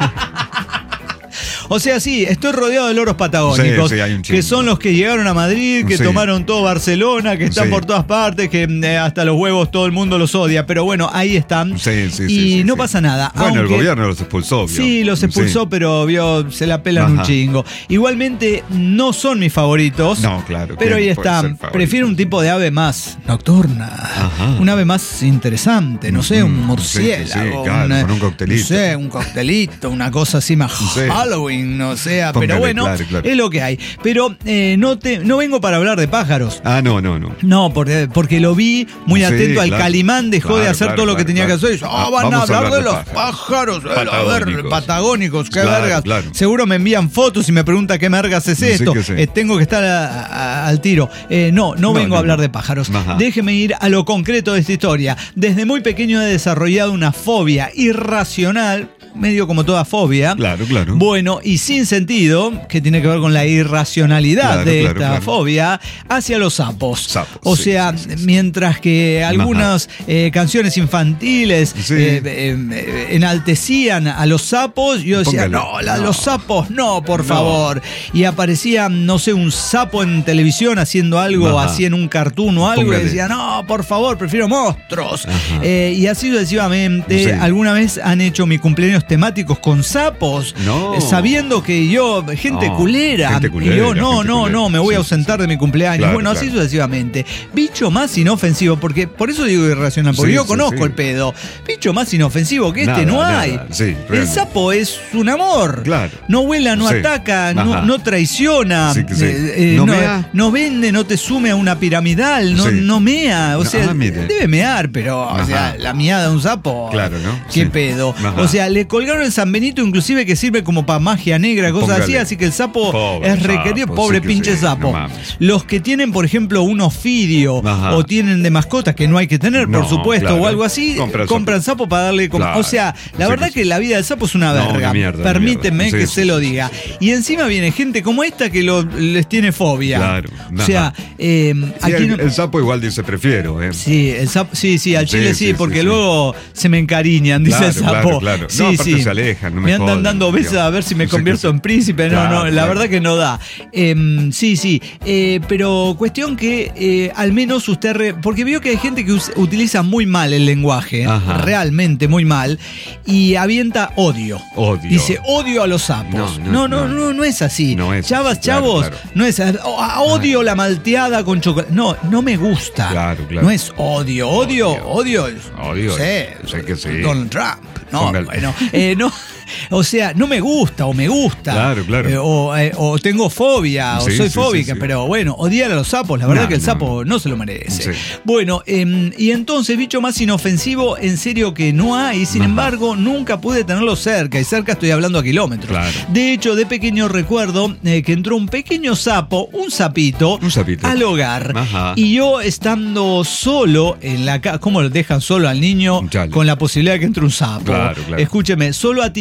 O sea, sí, estoy rodeado de loros patagónicos, Sí, sí, hay un chingo. que son los que llegaron a Madrid, que Sí. tomaron todo Barcelona, que están Sí. por todas partes, que eh, hasta los huevos todo el mundo los odia. Pero bueno, ahí están. Sí, sí, y sí, sí, no sí. pasa nada. Bueno, aunque, el gobierno los expulsó, vio. Sí, los expulsó, Sí. pero vio, se la pelan un Ajá. chingo. Igualmente, no son mis favoritos. No, claro. Pero ahí ¿quién puede están. ser favorito? Prefiero un tipo de ave más nocturna. Ajá. Un ave más interesante. No sé, un Mm, murciélago. sí, sí, claro, con un coctelito. No sé, un coctelito, una cosa así más Sí. Halloween, no sé. Pero Póngale, bueno, claro, claro. es lo que hay. Pero eh, no, te, no vengo para hablar de pájaros. Ah, no, no, no. No, porque, porque lo vi muy Sí, atento al claro. Calimán, dejó Claro, de hacer claro, todo lo que claro, tenía claro. que hacer. Y dice, ah, Ah, van a vamos a hablar de hablar de los pájaros. pájaros, a ver, Patagónicos. patagónicos, qué Claro, vergas. claro. Seguro me envían fotos y me preguntan qué mergas es Sí esto. que sí. Eh, tengo que estar a- a- al tiro. Eh, no, no, No, vengo no, a hablar no. de pájaros. Ajá. Déjeme ir a lo concreto de esta historia. Desde muy pequeño he desarrollado una fobia irracional, medio como toda fobia. Claro, claro. Bueno, y sin sentido, que tiene que ver con la irracionalidad Claro, de claro, esta claro. fobia, hacia los sapos. Sapos, o sí, sea, sí, sí, sí. mientras que algunas eh, canciones infantiles Sí. eh, eh, eh, enaltecían a los sapos, yo decía, Póngale. no, la- No. los sapos no, por No. favor. Y aparecía, no sé, un sapo en televisión haciendo algo, Ajá. así en un cartoon o algo, y Póngale. decía, no, por favor, prefiero monstruos. Ajá. Eh, y así sucesivamente, Sí. alguna vez han hecho mi cumpleaños temáticos con sapos, No. eh, sabiendo que yo, gente No, culera, gente culera, y yo, no, gente no, culera. no, me voy a Sí, ausentar sí, de mi cumpleaños. Claro, bueno, así claro. sucesivamente. Bicho más inofensivo, porque por eso digo irracional, porque Sí, yo sí, conozco sí. el pedo. Bicho más inofensivo que este Nada, no nada. hay. Sí, el realmente. sapo es un amor. Claro. No vuela, no Sí. ataca, no, Ajá. no traiciona. Sí que sí. eh, eh, ¿No no, mea? no vende, no te sume a una piramidal, no, Sí. no mea. O No, sea, ah, mire. debe mear, pero o Ajá. sea, la miada de un sapo. Claro, ¿no? ¿Qué Sí. pedo? Ajá. O sea, le colgaron el San Benito, inclusive que sirve como para magia negra, cosas Póngale. así, así que el sapo Pobre es requerido. sapo, Pobre sí que pinche sí, sapo. no mames. Los que tienen, por ejemplo, un ofidio Ajá. o tienen de mascotas que no hay que tener, por No, supuesto, claro. o algo así, Compran compran sapo. sapo para darle. como- Claro. O sea, la Sí verdad que que sí. la vida del sapo es una No, verga. una mierda, una Permíteme mierda. que Sí, se sí, lo sí, diga. sí. Y encima viene gente como esta que lo- les tiene fobia. Claro. O sea, Ajá. eh, Sí, aquí el, no- el sapo igual dice prefiero, ¿eh? Sí, el sapo, sí, sí, al Sí, chile sí, sí, porque sí, sí. luego se me encariñan, dice Claro, el sapo. claro, claro. Sí, No, aparte sí. se alejan, no me andan jodan, dando besos tío. a ver si me No sé convierto qué en sé. príncipe. No, Claro, no, la claro. verdad que no da. Em, sí, sí. Eh, pero cuestión que eh, al menos usted. Re- porque veo que hay gente que us- utiliza muy mal el lenguaje, Ajá. realmente muy mal, y avienta odio. Odio. Dice odio a los sapos. No, No, no, no, no, no. no, es así. No es Chavas, así, claro, chavos, claro. no es así. O- a- Odio la malteada con chocolate. No, no me gusta. Claro, claro. No es odio, odio, Odio. odio. es, Odio no sé, es- sé que sí. Donald Trump. No, Póngale. bueno, eh, no. O sea, no me gusta o me gusta. Claro, claro. Eh, o, eh, o tengo fobia o Sí, soy sí, fóbica, sí, sí. pero bueno, odiar a los sapos, la verdad No, que el no, sapo no se lo merece. Sí. Bueno, eh, y entonces, bicho más inofensivo, en serio que no hay, sin Ajá. embargo, nunca pude tenerlo cerca, y cerca estoy hablando a kilómetros. Claro. De hecho, de pequeño recuerdo eh, que entró un pequeño sapo, un sapito, Un sapito. al hogar. Ajá. Y yo estando solo en la casa, ¿cómo lo dejan solo al niño Chale. con la posibilidad de que entre un sapo? Claro, claro. Escúcheme, solo atiné ahí a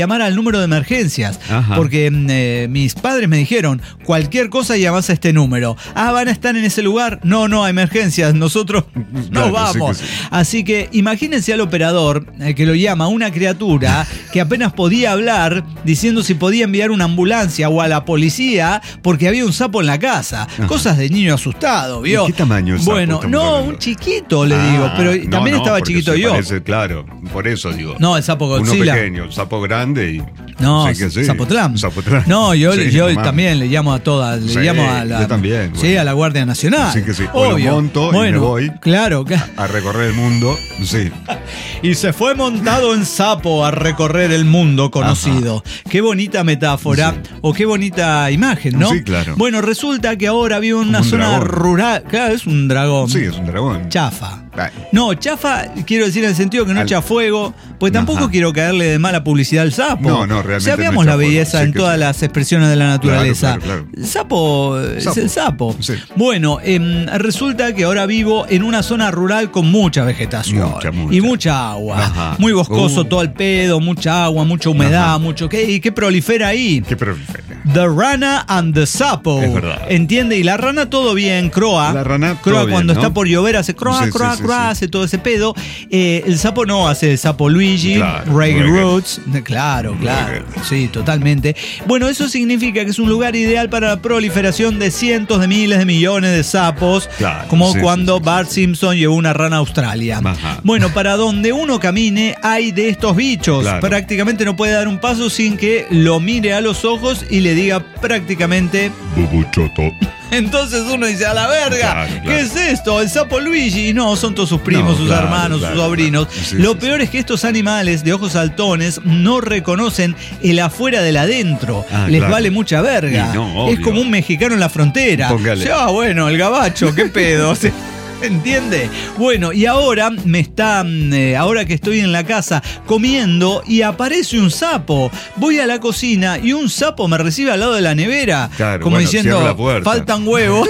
llamar al número de emergencias. Ajá. Porque eh, mis padres me dijeron, cualquier cosa llamás a este número. Ah, ¿van a estar en ese lugar? No, no, emergencias, nosotros no Claro, vamos. sí que sí. Así que imagínense al operador eh, que lo llama una criatura que apenas podía hablar diciendo si podía enviar una ambulancia o a la policía porque había un sapo en la casa. Ajá. Cosas de niño asustado, ¿vio? ¿De qué tamaño el sapo Bueno, estamos no, hablando? un chiquito le digo, Ah, pero no, también no, estaba porque chiquito se yo. parece, claro, por eso digo. No, el sapo Uno Godzilla. pequeño, el sapo grande y... No, sí que sí. Zapotlán. Zapotlán. No, yo, Sí, yo no mames. también le llamo a todas, le Sí, llamo a la, yo también, sí, bueno. a la Guardia Nacional. Sí que sí. O lo Obvio. monto y me bueno, voy. Claro, claro. A recorrer el mundo, sí. Y se fue montado en sapo a recorrer el mundo conocido. Qué bonita metáfora Sí. o qué bonita imagen, ¿no? Sí, claro. Bueno, resulta que ahora vivo en una Como un zona dragón. rural. Claro, es un dragón. Sí, es un dragón. Chafa. Ay. No, chafa, quiero decir en el sentido que no Al- echa fuego, pues tampoco Ajá. quiero caerle de mala publicidad al sapo. No, no, realmente O sea, no veamos echa la fuego, belleza sí en que todas sí. las expresiones de la naturaleza. Claro, claro, El sapo, es Sapo. el sapo. Sí. Bueno, em, resulta que ahora vivo en una zona rural con mucha vegetación Mucha, mucha. y mucha agua. Ajá. Muy boscoso Uh. todo el pedo, mucha agua, mucha humedad, Ajá. mucho. ¿Qué, ¿Y qué prolifera ahí? Qué prolifera. The Rana and the Sapo. Es verdad. ¿Entiende? Y la rana todo bien, croa. La rana croa todo bien, cuando ¿no? está por llover hace croa, Sí, croa, sí, sí, croa, sí. hace todo ese pedo. Eh, el sapo no hace el sapo Luigi, Claro, Reggae reggae. Roots. Claro, claro. Reggae. Sí, totalmente. Bueno, eso significa que es un lugar ideal para la proliferación de cientos de miles de millones de sapos. Claro, como sí, cuando sí, sí, Bart Simpson llevó una rana a Australia. Ajá. Bueno, para donde uno camine hay de estos bichos. Claro. Prácticamente no puede dar un paso sin que lo mire a los ojos y le diga prácticamente. Bubuchoto. Entonces uno dice, a la verga, Claro, claro. ¿qué es esto? El sapo Luigi. Y no, son todos sus primos, No, sus claro, hermanos, claro, sus sobrinos. claro. Sí, Lo sí, peor sí. es que estos animales de ojos saltones no reconocen el afuera del adentro. Ah, Les claro. vale mucha verga. Y no, es obvio. como un mexicano en la frontera. Póngale. O sea, ah, bueno, el gabacho, qué pedo. O sea, ¿entiende? Bueno, y ahora me está, mm, eh, ahora que estoy en la casa comiendo y aparece un sapo. Voy a la cocina y un sapo me recibe al lado de la nevera. Claro, como bueno, diciendo, cierra la puerta. faltan huevos.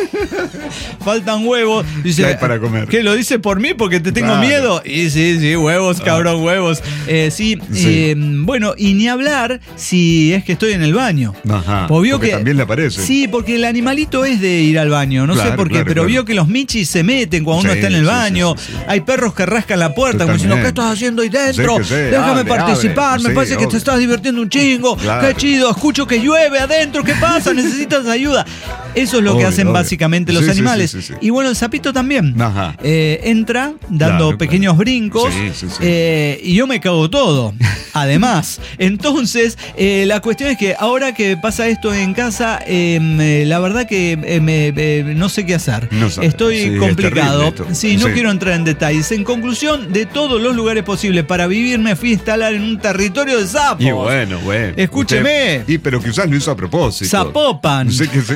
faltan huevos. Dice, ¿Qué hay para comer? ¿Qué lo dice por mí? Porque te tengo Claro. miedo. Y sí, sí, huevos, cabrón, huevos. Eh, sí, Sí. eh, bueno, y ni hablar si es que estoy en el baño. Ajá. Pues vio Porque que, también le aparece. Sí, porque el animalito es de ir al baño, no sé Claro, por qué, claro, pero claro. vio que los michis se meten cuando uno Sí, está en el sí, baño. sí, sí, sí. Hay perros que rascan la puerta como diciendo, Totalmente. ¿qué estás haciendo ahí dentro? Sí, que sí, Déjame abre, participar, abre. me Sí, parece que te obvio. estás divirtiendo un chingo. Claro. Qué chido, escucho que llueve adentro, ¿qué pasa? ¿Necesitas ayuda? Eso es lo que Obvio, hacen obvio. básicamente los Sí, sí, animales. sí, sí, sí. Y bueno, el sapito también. Ajá. Eh, entra dando Claro, pequeños claro. brincos Sí, sí, sí. eh, y yo me cago todo. Además, entonces, eh, la cuestión es que ahora que pasa esto en casa, eh, me- la verdad que eh, me- eh, no sé qué hacer. No sabe. Estoy Sí, es complicado. terrible esto. Sí, no Sí. quiero entrar en detalles. En conclusión, de todos los lugares posibles para vivir, me fui a instalar en un territorio de sapos. Y bueno, bueno. Escúcheme. Usted- y pero quizás lo hizo a propósito. Zapopan. Sí que sí.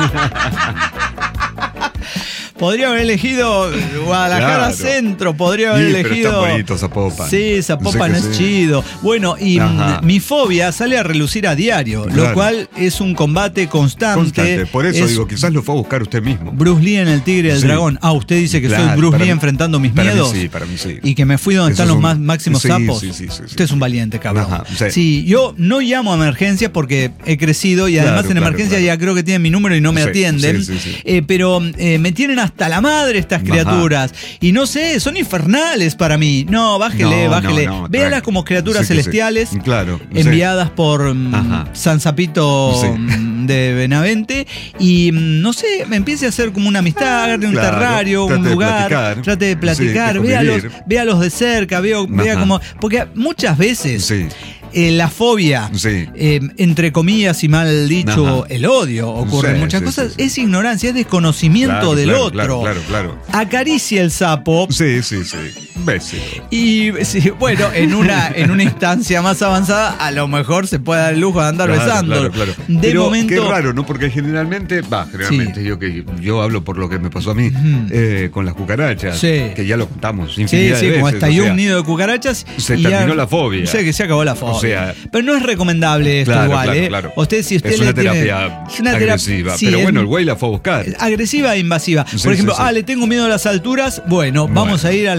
Podría haber elegido Guadalajara Claro. Centro, podría haber Sí, pero elegido. está bonito Zapopan. Sí, Zapopan Sí es que sí. chido. Bueno, y Ajá. mm, mi fobia sale a relucir a diario, lo Claro. cual es un combate constante. Constante. Por eso Es digo, quizás lo fue a buscar usted mismo. Bruce Lee en El Tigre y el Sí. Dragón. Ah, usted dice que soy Claro, Bruce para Lee mí- enfrentando mis para mí miedos. sí, para mí sí. Y que me fui donde Eso están es los un- más máximos sí, sapos. sí, sí, sí, sí. Usted es un valiente, cabrón. Ajá, sí. Sí, yo no llamo a emergencias porque he crecido y Claro, además en claro, emergencia claro. ya creo que tienen mi número y no me Sí, atienden. sí, sí, sí. Eh, pero eh, me tienen hasta la madre estas Ajá. criaturas. Y no sé, son infernales para mí. No, bájele, No, bájele. no, no, Véalas tranqui. como criaturas Sí que sí. celestiales. Claro, sí. Enviadas por mm, Ajá. San Zapito Sí. mm, de Benavente. Y mm, no sé, me empiece a hacer como una amistad, agarre un Claro, terrario, un trate de lugar. platicar. Trate de platicar. Sí, de véalos, convivir. véalos de cerca, veo, vea Ajá. como. Porque muchas veces. Sí. eh, la fobia, Sí. eh, entre comillas y mal dicho, Ajá. el odio, ocurre en Sí, muchas sí, cosas, sí, sí. es ignorancia, es desconocimiento Claro, del claro, otro. Claro, claro, claro. Acaricia el sapo. Sí, sí, sí. Béselo. Y sí, bueno, en una, en una instancia más avanzada, a lo mejor se puede dar el lujo de andar Claro, besándolo. claro, claro. De Pero momento. qué raro, ¿no? Porque generalmente, va, generalmente, yo que yo hablo por lo que me pasó a mí, Ujú. eh, con las cucarachas, Sí. que ya lo contamos Sí, infinidad sí, de como veces. estalló o sea, un nido de cucarachas. se y terminó la fobia. Sí, que se acabó la fobia. O sea, pero no es recomendable esto Claro, igual, claro, ¿eh? claro. Usted, si usted es le una tiene- terapia es una terapia- agresiva. sí, pero es- bueno, el güey la fue a buscar. Agresiva e invasiva. Sí, Por ejemplo, sí, sí. ah, le tengo miedo a las alturas. Bueno, Bueno. vamos a ir al Empire State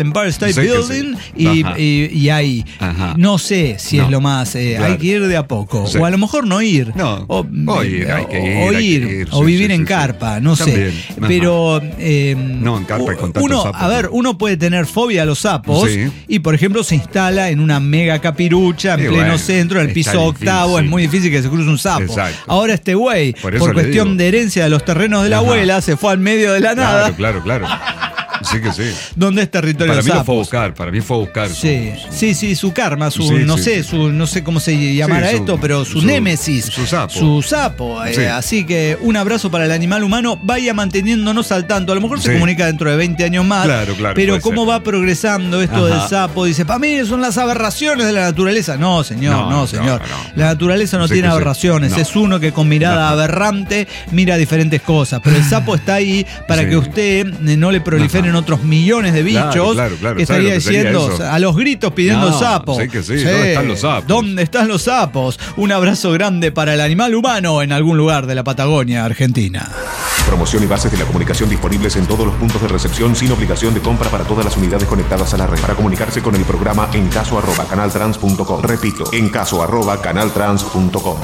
State Sé que Building sí. y, y, y ahí. Ajá. No sé si No. es lo más. Eh, Claro. Hay que ir de a poco. Sí. O a lo mejor no ir. No. O, O ir, hay que ir, o, hay que ir, ir, o sí, vivir sí, en sí, carpa, sí. no sé. También. Ajá. Pero. Eh, No, en carpa y con tantos uno, sapos. A ver, uno puede tener fobia a los sapos Sí. y, por ejemplo, se instala en una mega capirucha en Sí, pleno bueno, centro, en el está piso difícil. octavo. Es muy difícil que se cruce un sapo. Exacto. Ahora este güey, Por por, eso le cuestión digo. de herencia de los terrenos de la Ajá. abuela, se fue al medio de la nada, Claro, claro, claro. Sí que sí. donde es territorio Para de mí lo sapos. fue a buscar, para mí fue a buscar. Sí, su- sí, sí, su karma, su, Sí, no sí, sé, sí. su, no sé cómo se llamará Sí, su- esto, pero su, su- némesis, su sapo. su sapo. eh, Sí. así que un abrazo para el animal humano, vaya manteniéndonos al tanto. A lo mejor se Sí. comunica dentro de veinte años más, Claro, claro, pero puede cómo ser. va progresando esto Ajá. del sapo. Dice, para mí son las aberraciones de la naturaleza. No, señor, no, No, no, señor. no, no. La naturaleza no Sí tiene que sí. aberraciones, No. es uno que con mirada Ajá. aberrante mira diferentes cosas, pero el sapo está ahí para Sí. que usted eh, no le proliferen Ajá. otros millones de bichos. Claro, claro, claro. Que ¿Sabe estaría lo que sería diciendo eso? a los gritos pidiendo No, sapos. sí que sí. ¿Dónde están los sapos? ¿Dónde están los sapos? Un abrazo grande para el animal humano en algún lugar de la Patagonia, Argentina. Promoción y bases de la comunicación disponibles en todos los puntos de recepción sin obligación de compra para todas las unidades conectadas a la red. Para comunicarse con el programa en caso arroba canaltrans punto com. Repito, en caso arroba canaltrans punto com.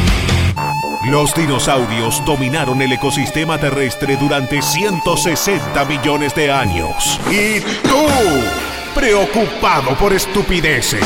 Los dinosaurios dominaron el ecosistema terrestre durante ciento sesenta millones de años. ¿Y tú? Preocupado por estupideces.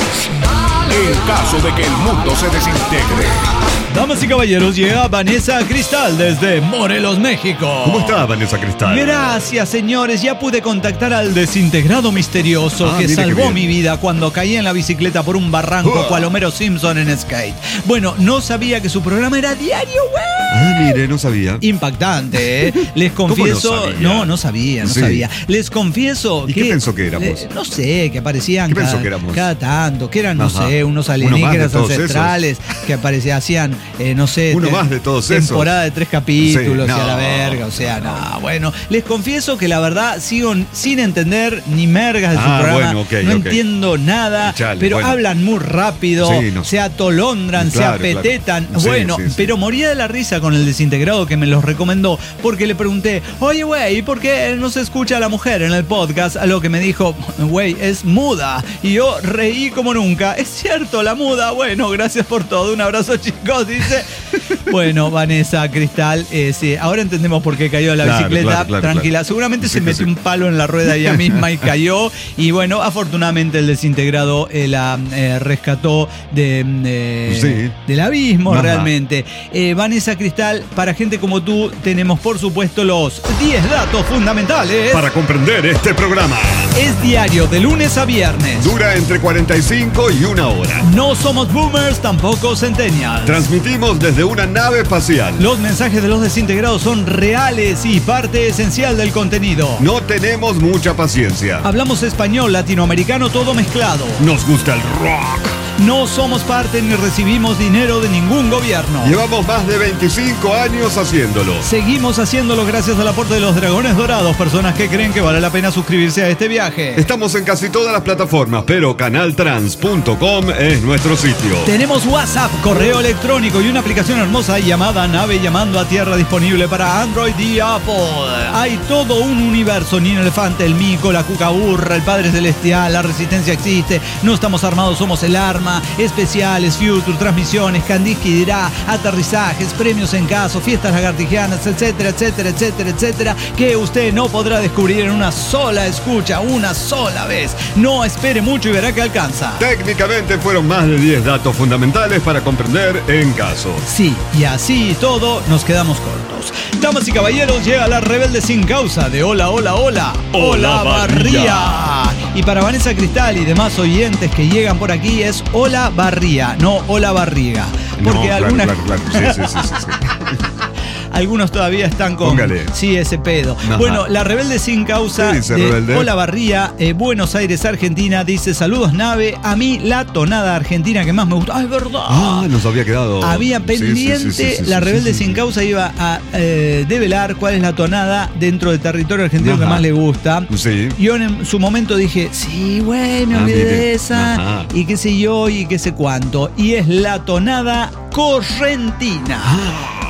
En caso de que el mundo se desintegre. Damas y caballeros, llega Vanessa Cristal desde Morelos, México. ¿Cómo está Vanessa Cristal? Gracias, señores. Ya pude contactar al desintegrado misterioso Ah, que mire qué salvó bien. mi vida cuando caí en la bicicleta por un barranco Uah. cual Homero Simpson en skate. Bueno, no sabía que su programa era diario, güey. Ah, mire, no sabía. Impactante, ¿eh? Les ¿Cómo no confieso. sabía? No, no sabía, no Sí. sabía. Les confieso ¿Y que. qué pensó que éramos? le- no sé, que aparecían ¿Qué cada, pensó que éramos? cada tanto, que eran, no Ajá. sé, unos Uno más de alienígenas todos ancestrales que aparecían, hacían, eh, no sé, Uno te- más de todos esos. temporada de tres capítulos Sí, y a la no. verga, o sea, no, bueno. Les confieso que la verdad sigo sin entender ni mergas de su Ah, programa. bueno, ok, no ok. entiendo nada, Chale, pero bueno. hablan muy rápido, Sí, no. se atolondran, Claro, se apetetan. claro. Sí, Bueno, sí, sí. pero moría de la risa con el desintegrado que me los recomendó, porque le pregunté, oye, güey, ¿y por qué no se escucha a la mujer en el podcast? A lo que me dijo, güey, es muda. Y yo reí como nunca. Es cierto, la muda. Bueno, gracias por todo. Un abrazo, chicos, dice. Bueno, Vanessa Cristal, eh, sí, ahora entendemos por qué cayó de la Claro, bicicleta. claro, claro, Tranquila, claro. seguramente Sí se que metió sí. un palo en la rueda ella misma y cayó. Y bueno, afortunadamente el desintegrado eh, la eh, rescató de, eh, Sí. del abismo, Ajá. realmente. Eh, Vanessa Cristal, para gente como tú, tenemos por supuesto los diez datos fundamentales. Para comprender este programa. Es diario de lunes a viernes. Dura entre cuarenta y cinco y una hora. No somos boomers, tampoco centennials. Transmitimos desde una nave espacial. Los mensajes de los desintegrados son reales y parte esencial del contenido. No tenemos mucha paciencia. Hablamos español, latinoamericano, todo mezclado. Nos gusta el rock. No somos parte ni recibimos dinero de ningún gobierno. Llevamos más de veinticinco años haciéndolo. Seguimos haciéndolo gracias al aporte de los dragones dorados, personas que creen que vale la pena suscribirse a este viaje. Estamos en casi todas las plataformas, pero canaltrans punto com es nuestro sitio. Tenemos WhatsApp, correo electrónico y una aplicación hermosa llamada Nave Llamando a Tierra disponible para Android y Apple. Hay todo un universo, Nino Elefante, el Mico, la Cucaburra, el Padre Celestial, la Resistencia existe, no estamos armados, somos el arma, especiales, future, transmisiones, Kandinsky dirá, aterrizajes, premios en caso, fiestas lagartijanas, etcétera, etcétera, etcétera, etcétera, que usted no podrá descubrir en una sola escucha, una sola vez. No espere mucho y verá que alcanza. Técnicamente fueron más de diez datos fundamentales para comprender en caso. Sí, y así y todo nos quedamos cortos. Damas y caballeros, llega la rebelde sin causa de Hola, Hola, Hola, Hola, Barría. Y para Vanessa Cristal y demás oyentes que llegan por aquí es Hola Barría, no Hola Barriga. Porque No, claro, algunas... claro, claro. Sí, sí, sí, sí, sí. Algunos todavía están con... Póngale. Sí, ese pedo. Ajá. Bueno, la rebelde sin causa ¿Qué dice, de rebelde? Hola Barría, eh, Buenos Aires, Argentina, dice, saludos nave, a mí la tonada argentina que más me gusta. ¡Ah, es verdad! Ah, nos había quedado. Había Sí, sí, pendiente, sí, sí, sí, la sí, rebelde sí, sí. sin causa iba a eh, develar cuál es la tonada dentro del territorio argentino Ajá. que más le gusta. Sí. Yo en su momento dije, sí, güey, me Ah, olvidé mire. de esa, Ajá. y qué sé yo, y qué sé cuánto. Y es la tonada correntina.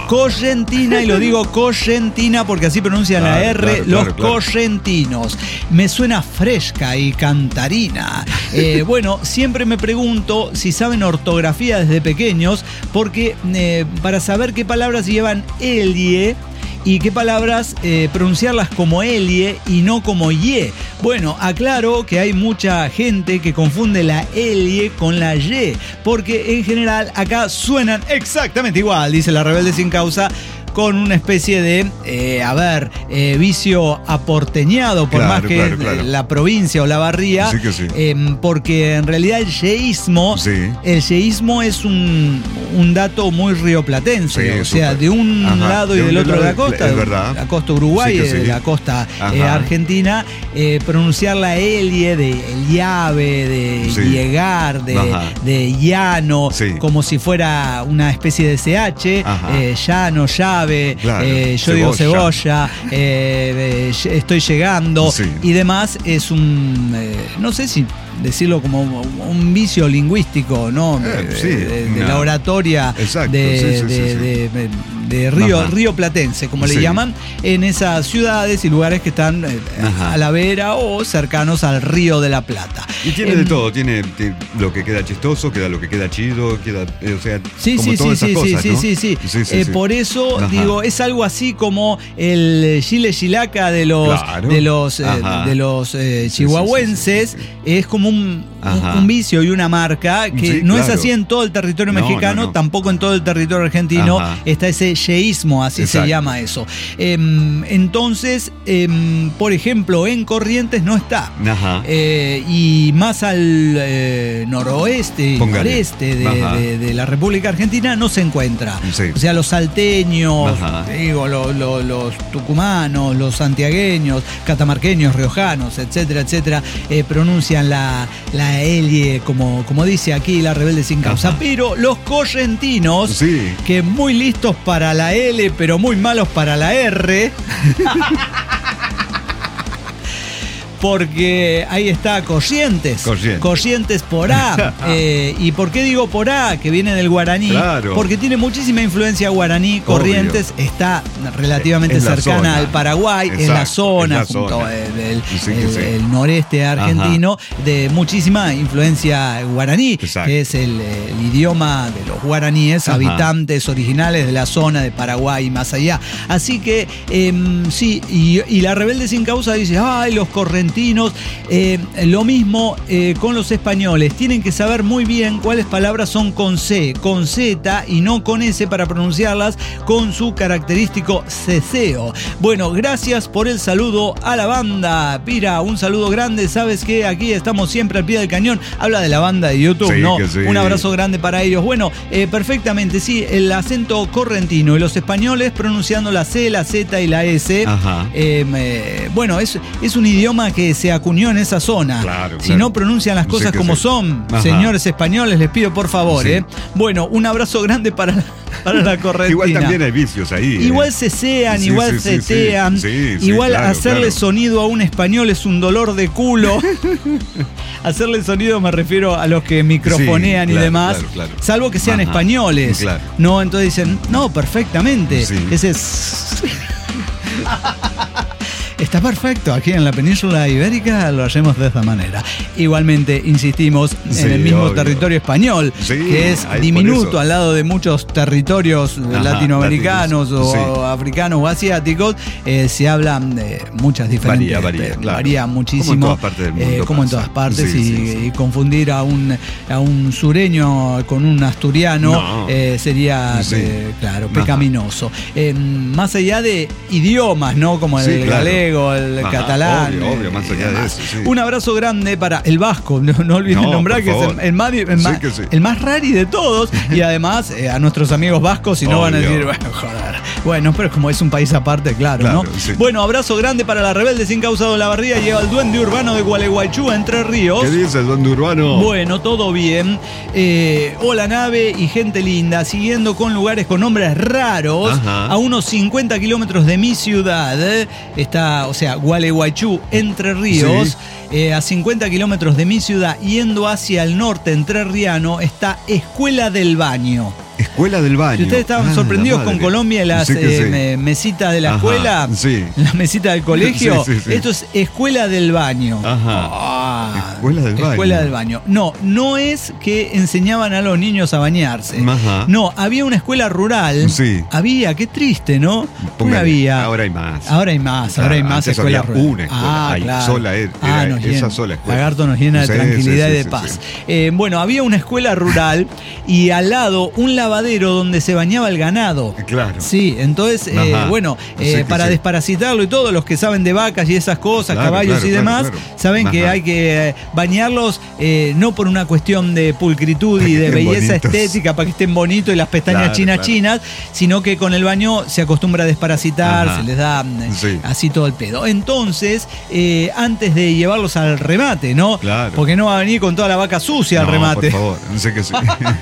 Correntina, y lo digo correntina porque así pronuncian Claro, la R, claro, los claro, claro. correntinos. Me suena fresca y cantarina. Eh, bueno, siempre me pregunto si saben ortografía desde pequeños, porque eh, para saber qué palabras llevan elie y qué palabras eh, pronunciarlas como elie y no como ye. Bueno, aclaro que hay mucha gente que confunde la elie con la ye, porque en general acá suenan exactamente igual, dice la Rebelde Sin Causa, con una especie de, eh, a ver, eh, vicio aporteñado, por Claro, más que claro, claro. la provincia o la barría, Sí que sí. eh, porque en realidad el yeísmo, Sí. el yeísmo es un, un dato muy rioplatense, Sí, o sea, súper. de un Ajá, lado y de un del otro de la lado, costa, es verdad. la costa uruguaya Sí y que de sí. la costa eh, Ajá. argentina, eh, pronunciar la elie de el llave, de Sí. llegar, de, Ajá. de llano, Sí. como si fuera una especie de C H, Ajá. eh, llano, llave, Claro, eh, yo digo cebolla. cebolla, eh, eh, estoy llegando Sí. y demás. Es un, eh, no sé si decirlo como un vicio lingüístico, ¿no? Eh, de, sí, de- de una- la oratoria Exacto, de, sí, sí, de- sí, sí. de- de- de Río, Ajá. Río Platense, como le Sí. llaman, en esas ciudades y lugares que están eh, Ajá. a la vera o cercanos al Río de la Plata. Y tiene Em, de todo, tiene, tiene lo que queda chistoso, queda lo que queda chido, queda, eh, o sea, Sí, como sí, todas sí, esas sí, cosas, sí, ¿no? sí, sí, Sí, sí, Eh, sí. Por eso, Ajá. digo, es algo así como el chile chilaca de los, Claro. de los, eh, Ajá. de los eh, Sí, sí, chihuahuenses. sí, sí, Es como un, Ajá. un- un vicio y una marca que Sí, no es claro. así en todo el territorio No, mexicano, no, no. tampoco en todo el territorio argentino. Ajá. Está ese yeísmo, así Exacto. se llama eso. Em, entonces, em, por ejemplo, en Corrientes no está. Ajá. Eh, y más al eh, noroeste y Póngale. noreste de, Ajá. de- de la República Argentina no se encuentra. Sí. O sea, los salteños, Ajá. te digo, lo- lo- los tucumanos, los santiagueños, catamarqueños, riojanos, etcétera, etcétera, eh, pronuncian la, la elie, como, como dice aquí la Rebelde Sin Causa. Ajá. Pero los correntinos, Sí. que muy listos para la L, pero muy malos para la R. Porque ahí está Corrientes. Corrientes. Corrientes por A. Eh, ¿Y por qué digo por A? Que viene del guaraní. Claro. Porque tiene muchísima influencia guaraní. Corrientes está relativamente Es la cercana zona. al Paraguay, en la Exacto, zona, es la junto zona. el, el- Sí que el- sí. el noreste argentino, de muchísima influencia guaraní, Exacto. que es el, el idioma de los guaraníes, Ajá. habitantes originales de la zona de Paraguay y más allá. Así que, em, sí, y, y la Rebelde Sin Causa dice, ay, los correntinos. Eh, lo mismo eh, con los españoles. Tienen que saber muy bien cuáles palabras son con C, con Z y no con S para pronunciarlas con su característico ceseo. Bueno, gracias por el saludo a la banda. Pira, un saludo grande. Sabes que aquí estamos siempre al pie del cañón. Habla de la banda de YouTube, Sí, ¿no? que sí. Un abrazo grande para ellos. Bueno, eh, perfectamente, sí, el acento correntino y los españoles pronunciando la C, la Z y la S. Ajá. Eh, eh, bueno, es, es un idioma que se acuñó en esa zona. Claro, si claro. no pronuncian las Sí cosas que como sí. son, Ajá. señores españoles, les pido por favor. Sí. ¿eh? Bueno, un abrazo grande para la, para la correntina. Igual también hay vicios ahí. ¿eh? Igual cesean, Sí, igual sí, sí, cetean, sí, sí, igual claro, hacerle claro. sonido a un español es un dolor de culo. Hacerle sonido me refiero a los que microfonean Sí, y claro, demás, claro, claro. salvo que sean Ajá, españoles. claro. No, entonces dicen, no, perfectamente. Sí. Ese es... Está perfecto, aquí en la península ibérica lo hacemos de esa manera. Igualmente, insistimos, Sí, en el mismo obvio. territorio español, Sí, que es ahí por diminuto eso. al lado de muchos territorios Ajá, latinoamericanos latinos, o sí. africanos o asiáticos, eh, se hablan de muchas diferentes. Varía, varía, eh, claro. varía muchísimo. Como en todas partes del mundo eh, como en pasa. todas partes, Sí, y, sí, sí. y confundir a un, a un sureño con un asturiano No. eh, sería, Sí. eh, claro, Ajá. pecaminoso. Eh, más allá de idiomas, ¿no? Como el Sí, claro. galego, el Ajá, catalán. obvio, obvio, más eh, allá de demás. eso, sí. Un abrazo grande para el vasco, no, no olviden No, nombrar por que es favor. el, el más, el, Sí más, que sí. el más rari de todos. Y además eh, a nuestros amigos vascos, si no van a Obvio. decir, bueno, joder. Bueno, pero como es un país aparte, claro, Claro, ¿no? sí. Bueno, abrazo grande para la Rebelde Sin Causa de Olavarría. Lleva el duende urbano de Gualeguaychú, Entre Ríos. ¿Qué dice el duende urbano? Bueno, todo bien. Eh, hola nave y gente linda, siguiendo con lugares con nombres raros. Ajá. A unos cincuenta kilómetros de mi ciudad, eh, está, o sea, Gualeguaychú, Entre Ríos. Sí. Eh, a cincuenta kilómetros de mi ciudad, yendo hacia el norte entrerriano, está Escuela del Baño. Escuela del baño. Si ustedes estaban ah, sorprendidos con Colombia y las sí eh, sí. me, mesitas de la Ajá, escuela, sí. la mesita del colegio, sí, sí, sí. esto es escuela del baño. Ajá. Ah, escuela del baño. Escuela del baño. No, no es que enseñaban a los niños a bañarse. Ajá. No, había una escuela rural. Sí. Había, qué triste, ¿no? Póngale, había. Ahora hay más. Ahora hay más, Claro, ahora hay más antes escuelas había rurales. una escuela, Ah, ahí, claro. sola era, Ah, era nos esa llena, sola escuela. Lagarto nos llena de Sí, tranquilidad sí, y sí, de sí, paz. sí. Eh, bueno, había una escuela rural y al lado un lavadero donde se bañaba el ganado. Claro. Sí, entonces, eh, Ajá. bueno, Sí, eh, que para sí. desparasitarlo y todo, los que saben de vacas y esas cosas, Claro, caballos claro, y claro, demás, claro. saben que Ajá. hay que eh, bañarlos eh, no por una cuestión de pulcritud Para y que de estén belleza bonitos. estética, para que estén bonitos y las pestañas Claro, chinas claro. chinas, sino que con el baño se acostumbra a desparasitar, Ajá. se les da mm, Sí. así todo el pedo. Entonces, eh, antes de llevarlos al remate, ¿no? Claro. Porque no va a venir con toda la vaca sucia al No, remate. por favor, no sé qué sí.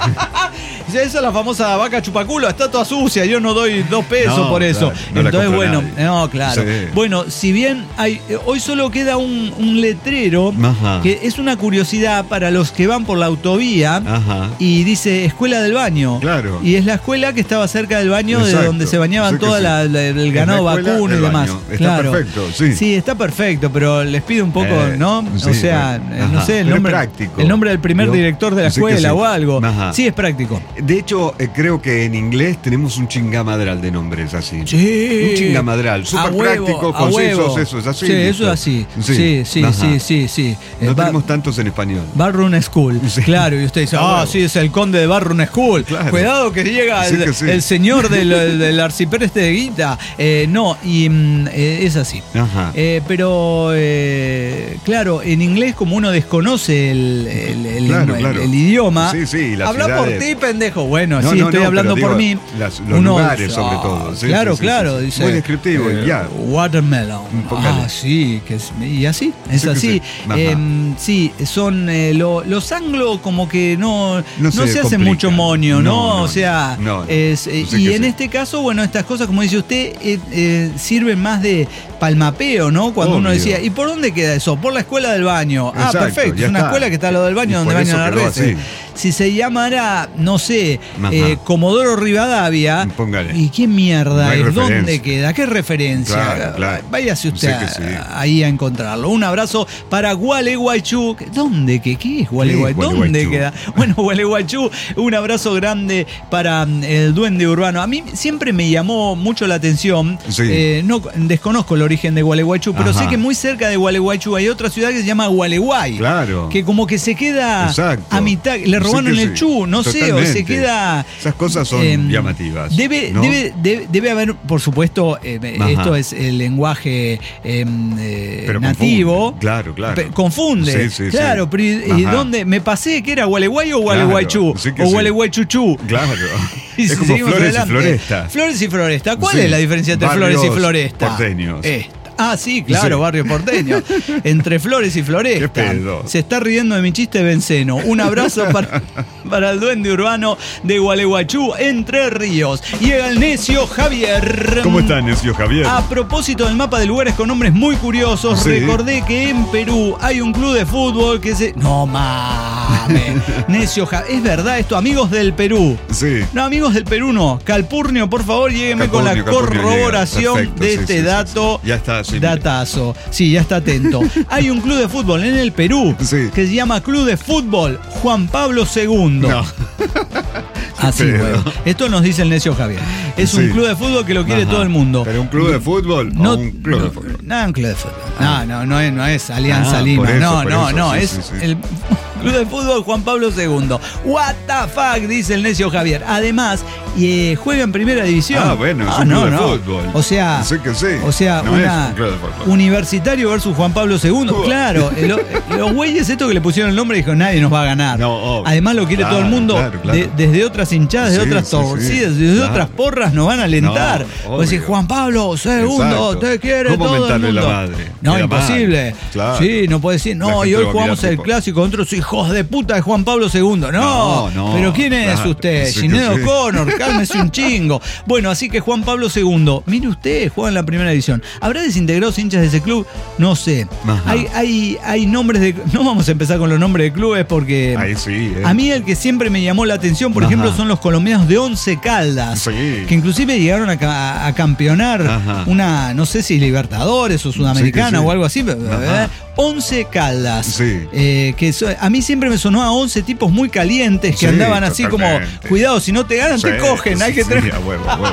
Esa es la famosa vaca chupaculo, está toda sucia, yo no doy dos pesos No, por eso. claro, no la Entonces, compra bueno, nadie. no, claro. Sí. Bueno, si bien hay, eh, hoy solo queda un, un letrero Ajá. que es una curiosidad para los que van por la autovía Ajá. y dice Escuela del Baño. Claro. Y es la escuela que estaba cerca del baño de Exacto. donde se bañaban Sí que toda sí. la, la- el Es ganado la escuela vacuno y del demás. baño. Está Claro. perfecto, sí. Sí, está perfecto, pero les pido un poco, Eh, ¿no? sí, o sea, bueno. eh, no Ajá. sé, el Pero es nombre, práctico. el nombre del primer ¿No? director de la Sí que escuela sí. o algo. Ajá. Sí, es práctico. De hecho, eh, creo que en inglés tenemos un chingamadral de nombres así. Sí. Un chingamadral. A Súper huevo, práctico, a concisos, huevo. eso es así. Sí, listo. eso es así. Sí, sí, Ajá. sí, sí, sí. No Eh, va- tenemos tantos en español. Barroom School, Sí. claro, y usted dice, A ah, huevo. sí, es el conde de Barroom School. Claro. Cuidado que llega Sí el, que sí. el señor del, del arcipreste de Guita. Eh, no, y mm, eh, es así. Ajá. Eh, pero, eh, claro, en inglés, como uno desconoce el, el- el- Claro, el- claro. el idioma, Sí, sí, la habla ciudad por de- ti, pendejo. Bueno, No, sí, no, estoy no, hablando pero por digo, mí. las- los Uno- lugares, sobre ah, todo. Sí, claro, sí, sí, claro. sí. Dice, Muy descriptivo, eh, ya. Watermelon. Póngale. Ah, sí, que es, y así, es Sí que así. sí. Ajá. Em, sí, son eh, lo- los anglo como que no, No no se se hace complican. mucho moño, ¿no? No, no, o sea, no, no. es, eh, Sí y que en sí. este caso, bueno, estas cosas, como dice usted, eh, eh, sirven más de palmapeo, ¿no? Cuando uno Obvio. decía, ¿y por dónde queda eso? Por la escuela del baño. Ah, Exacto, perfecto, ya es una está. escuela que está al lado del baño Y donde por bañan eso las quedó reses. así. Si se llamara, no sé, Ajá. eh, Comodoro Rivadavia, Póngale. ¿y qué mierda No hay es? ¿Dónde referencia. queda? ¿Qué referencia? Claro, claro. Váyase usted Sí que sí. a- ahí a encontrarlo. Un abrazo para Gualeguaychú. ¿Dónde? ¿Qué, qué es Gualeguaychú? ¿Qué es ¿Dónde Gualeguaychú? queda? Bueno, Gualeguaychú, un abrazo grande para mm, el duende urbano. A mí siempre me llamó mucho la atención. Sí. Eh, no desconozco el origen de Gualeguaychú, pero Ajá. sé que muy cerca de Gualeguaychú hay otra ciudad que se llama Gualeguay. Claro. Que como que se queda Exacto. a mitad. Le Sí robaron que el sí. Chu, no sé, o se Totalmente. queda. Esas cosas son em, llamativas. Debe, ¿no? debe, debe, debe haber, por supuesto, eh, Ajá. esto es el lenguaje em, eh, Pero nativo. confunde. Claro, claro. Pe- confunde. Sí, sí, sí. claro, pero ¿y, y Ajá. dónde? Me pasé que era Gualeguay o Gualeguaychú. Claro, sí que o sí. Gualeguaychuchú. Claro. Y Es si como seguimos Flores adelante. y Floresta. Flores y Floresta. ¿Cuál Sí. es la diferencia entre Flores y Barrios Floresta? porteños. Esta. Ah, sí, claro, Sí. barrio porteño. Entre Flores y Floresta. Qué pedo. Se está riendo de mi chiste Benceno. Un abrazo para, para el duende urbano de Gualeguaychú, Entre Ríos. Llega el necio Javier. ¿Cómo está, necio Javier? A propósito del mapa de lugares con nombres muy curiosos, Sí. recordé que en Perú hay un club de fútbol que se... No mames. Necio Javier. Es verdad esto, amigos del Perú. Sí. No, amigos del Perú no. Calpurnio, por favor, lléguenme con la Calpurnio, Calpurnio, corroboración llega. Perfecto, de sí, este sí, sí, dato. sí. Ya está, sí, mire. Datazo. Sí, ya está atento. Hay un club de fútbol en el Perú Sí. que se llama Club de Fútbol Juan Pablo segundo. No. Así, Pero- bueno. Esto nos dice el necio Javier. Es un Sí. club de fútbol que lo quiere Ajá. todo el mundo. ¿Pero un club de fútbol No, o un club no, de fútbol? no, un club de fútbol. No, no, no es, no es Alianza Ah, Lima. por eso, no, por no, eso, no. sí, es sí, sí. el Club de Fútbol Juan Pablo segundo. What the fuck, dice el necio Javier. Además, eh, juega en primera división. Ah, bueno, es Ah, un no, club de no. fútbol. O sea, Sí que sí. o sea, No una es un club de fútbol. Universitario versus Juan Pablo segundo. Claro, el- los güeyes estos que le pusieron el nombre dijo nadie nos va a ganar. No, obvio. Además lo quiere Claro, todo el mundo claro, claro. de- desde otras hinchadas, de Sí, otras sí, torcidas, sí, desde claro. otras porras nos van a alentar. No, Vos decís, obvio. Juan Pablo segundo, Exacto. te quiere ¿Cómo todo el mentarle mundo. la madre? No, Queda imposible. mal. Claro. Sí, no puede decir, La no, gente y hoy lo va a jugamos mirar el tipo- clásico contra sí, hijos de puta de Juan Pablo segundo. No, No, no, pero ¿quién es claro, usted? sí que Sinéad sí. O'Connor, cálmese un chingo. Bueno, así que Juan Pablo segundo, mire usted, juega en la primera edición. ¿Habrá desintegrados hinchas de ese club? No sé. Hay, hay, hay nombres de... No vamos a empezar con los nombres de clubes porque... Ahí sí, eh. A mí el que siempre me llamó la atención, por Ajá. ejemplo, son los colombianos de Once Caldas, Sí. que inclusive llegaron a, ca- a campeonar Ajá. una, no sé si Libertadores o Sudamericana Sí que sí. o algo así. Ajá. Once Caldas. Sí. Eh, que so- a mí siempre me sonó a once tipos muy calientes que Sí, andaban así como, totalmente. cuidado, si no te ganan, te Sí, cogen. Hay sí, que sí, tener... a huevo, a huevo.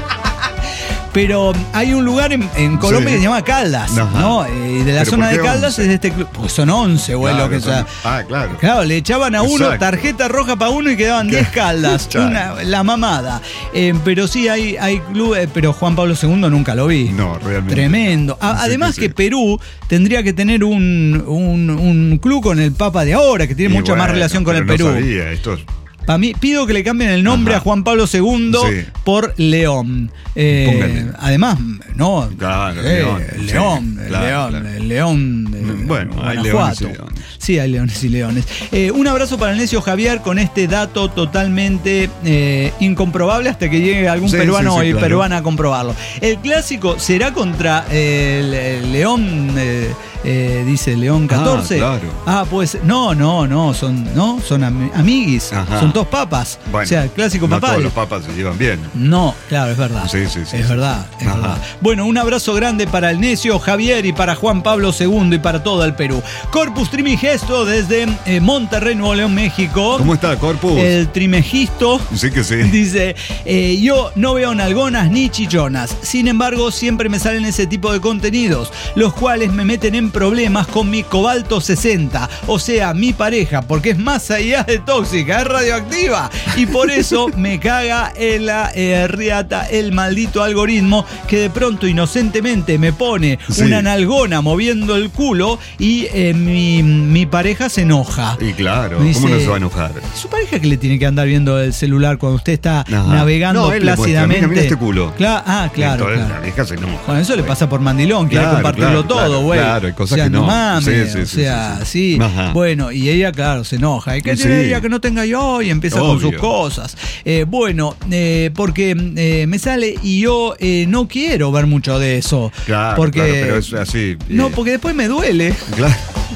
Pero hay un lugar en, en Colombia Sí. que se llama Caldas, Ajá. ¿no? Eh, Y de la ¿Pero zona por de qué Caldas once? es de este club. Pues son once, güey, Claro, lo que son- sea. Ah, claro. Claro, le echaban a uno Exacto. tarjeta roja para uno y quedaban diez Caldas. Claro. Una, la mamada. Eh, pero sí hay, hay clubes, pero Juan Pablo segundo nunca lo vi. No, realmente. Tremendo. A- Sí, además sí, que sí. Perú tendría que tener un, un, un club con el Papa de ahora, que tiene Y mucha más bueno, relación con el pero Perú. No sabía, esto es- Para mí, pido que le cambien el nombre Ajá. a Juan Pablo segundo Sí. por León. Eh, Póngale. además, no. Claro, eh, León. León, Sí, el claro, León, claro. el León. de Bueno, hay Guanajuato. leones y leones. Sí, hay leones y leones. Eh, un abrazo para el necio Javier con este dato totalmente eh, incomprobable hasta que llegue algún Sí, peruano sí, sí, y claro. peruana a comprobarlo. El clásico será contra eh, el, el León. eh, eh, dice León catorce. Ah, claro. Ah, pues no, no, no, son, no, son ami- amiguis, Ajá. son dos papas. Bueno, o sea, el clásico no papal. todos los papas se llevan bien. No, claro, es verdad. Sí, sí, sí, Es sí, verdad, sí. es Ajá. verdad. Bueno, un abrazo grande para el necio Javier y para Juan Pablo segundo y para todo el Perú. Corpus Trimigesto desde eh, Monterrey, Nuevo León, México. ¿Cómo está, Corpus? El trimegisto Sí que sí. dice, eh, yo no veo nalgonas ni chillonas, sin embargo siempre me salen ese tipo de contenidos, los cuales me meten en problemas con mi cobalto sesenta, o sea, mi pareja, porque es más allá de tóxica, es radioactiva, y por eso me caga en la eh, riata el maldito algoritmo que de pronto inocentemente me pone Sí. una nalgona moviendo el culo y eh, mi, mi pareja se enoja. Y claro, Me ¿cómo no dice, se va a enojar? ¿Su pareja que le tiene que andar viendo el celular cuando usted está Ajá. navegando No, él le muestra, plácidamente? mira, mira este culo. Cla- ah, claro, Entonces, claro. la vieja se enoja. Bueno, eso le pasa por mandilón, quiere Claro, compartirlo claro, todo, claro, güey. claro, hay cosas o sea, que no. mames, Sí, sí, o sí, sea, sí, sí. sí. Ajá. Bueno, y ella, claro, se enoja. ¿Y qué Sí. tiene ella que no tenga yo? Y empieza con Obvio. sus cosas. Eh, bueno, eh, porque eh, me sale y yo eh, no quiero ver mucho de eso. Claro, porque, claro, pero es así. No, eh, porque después me duele. Claro.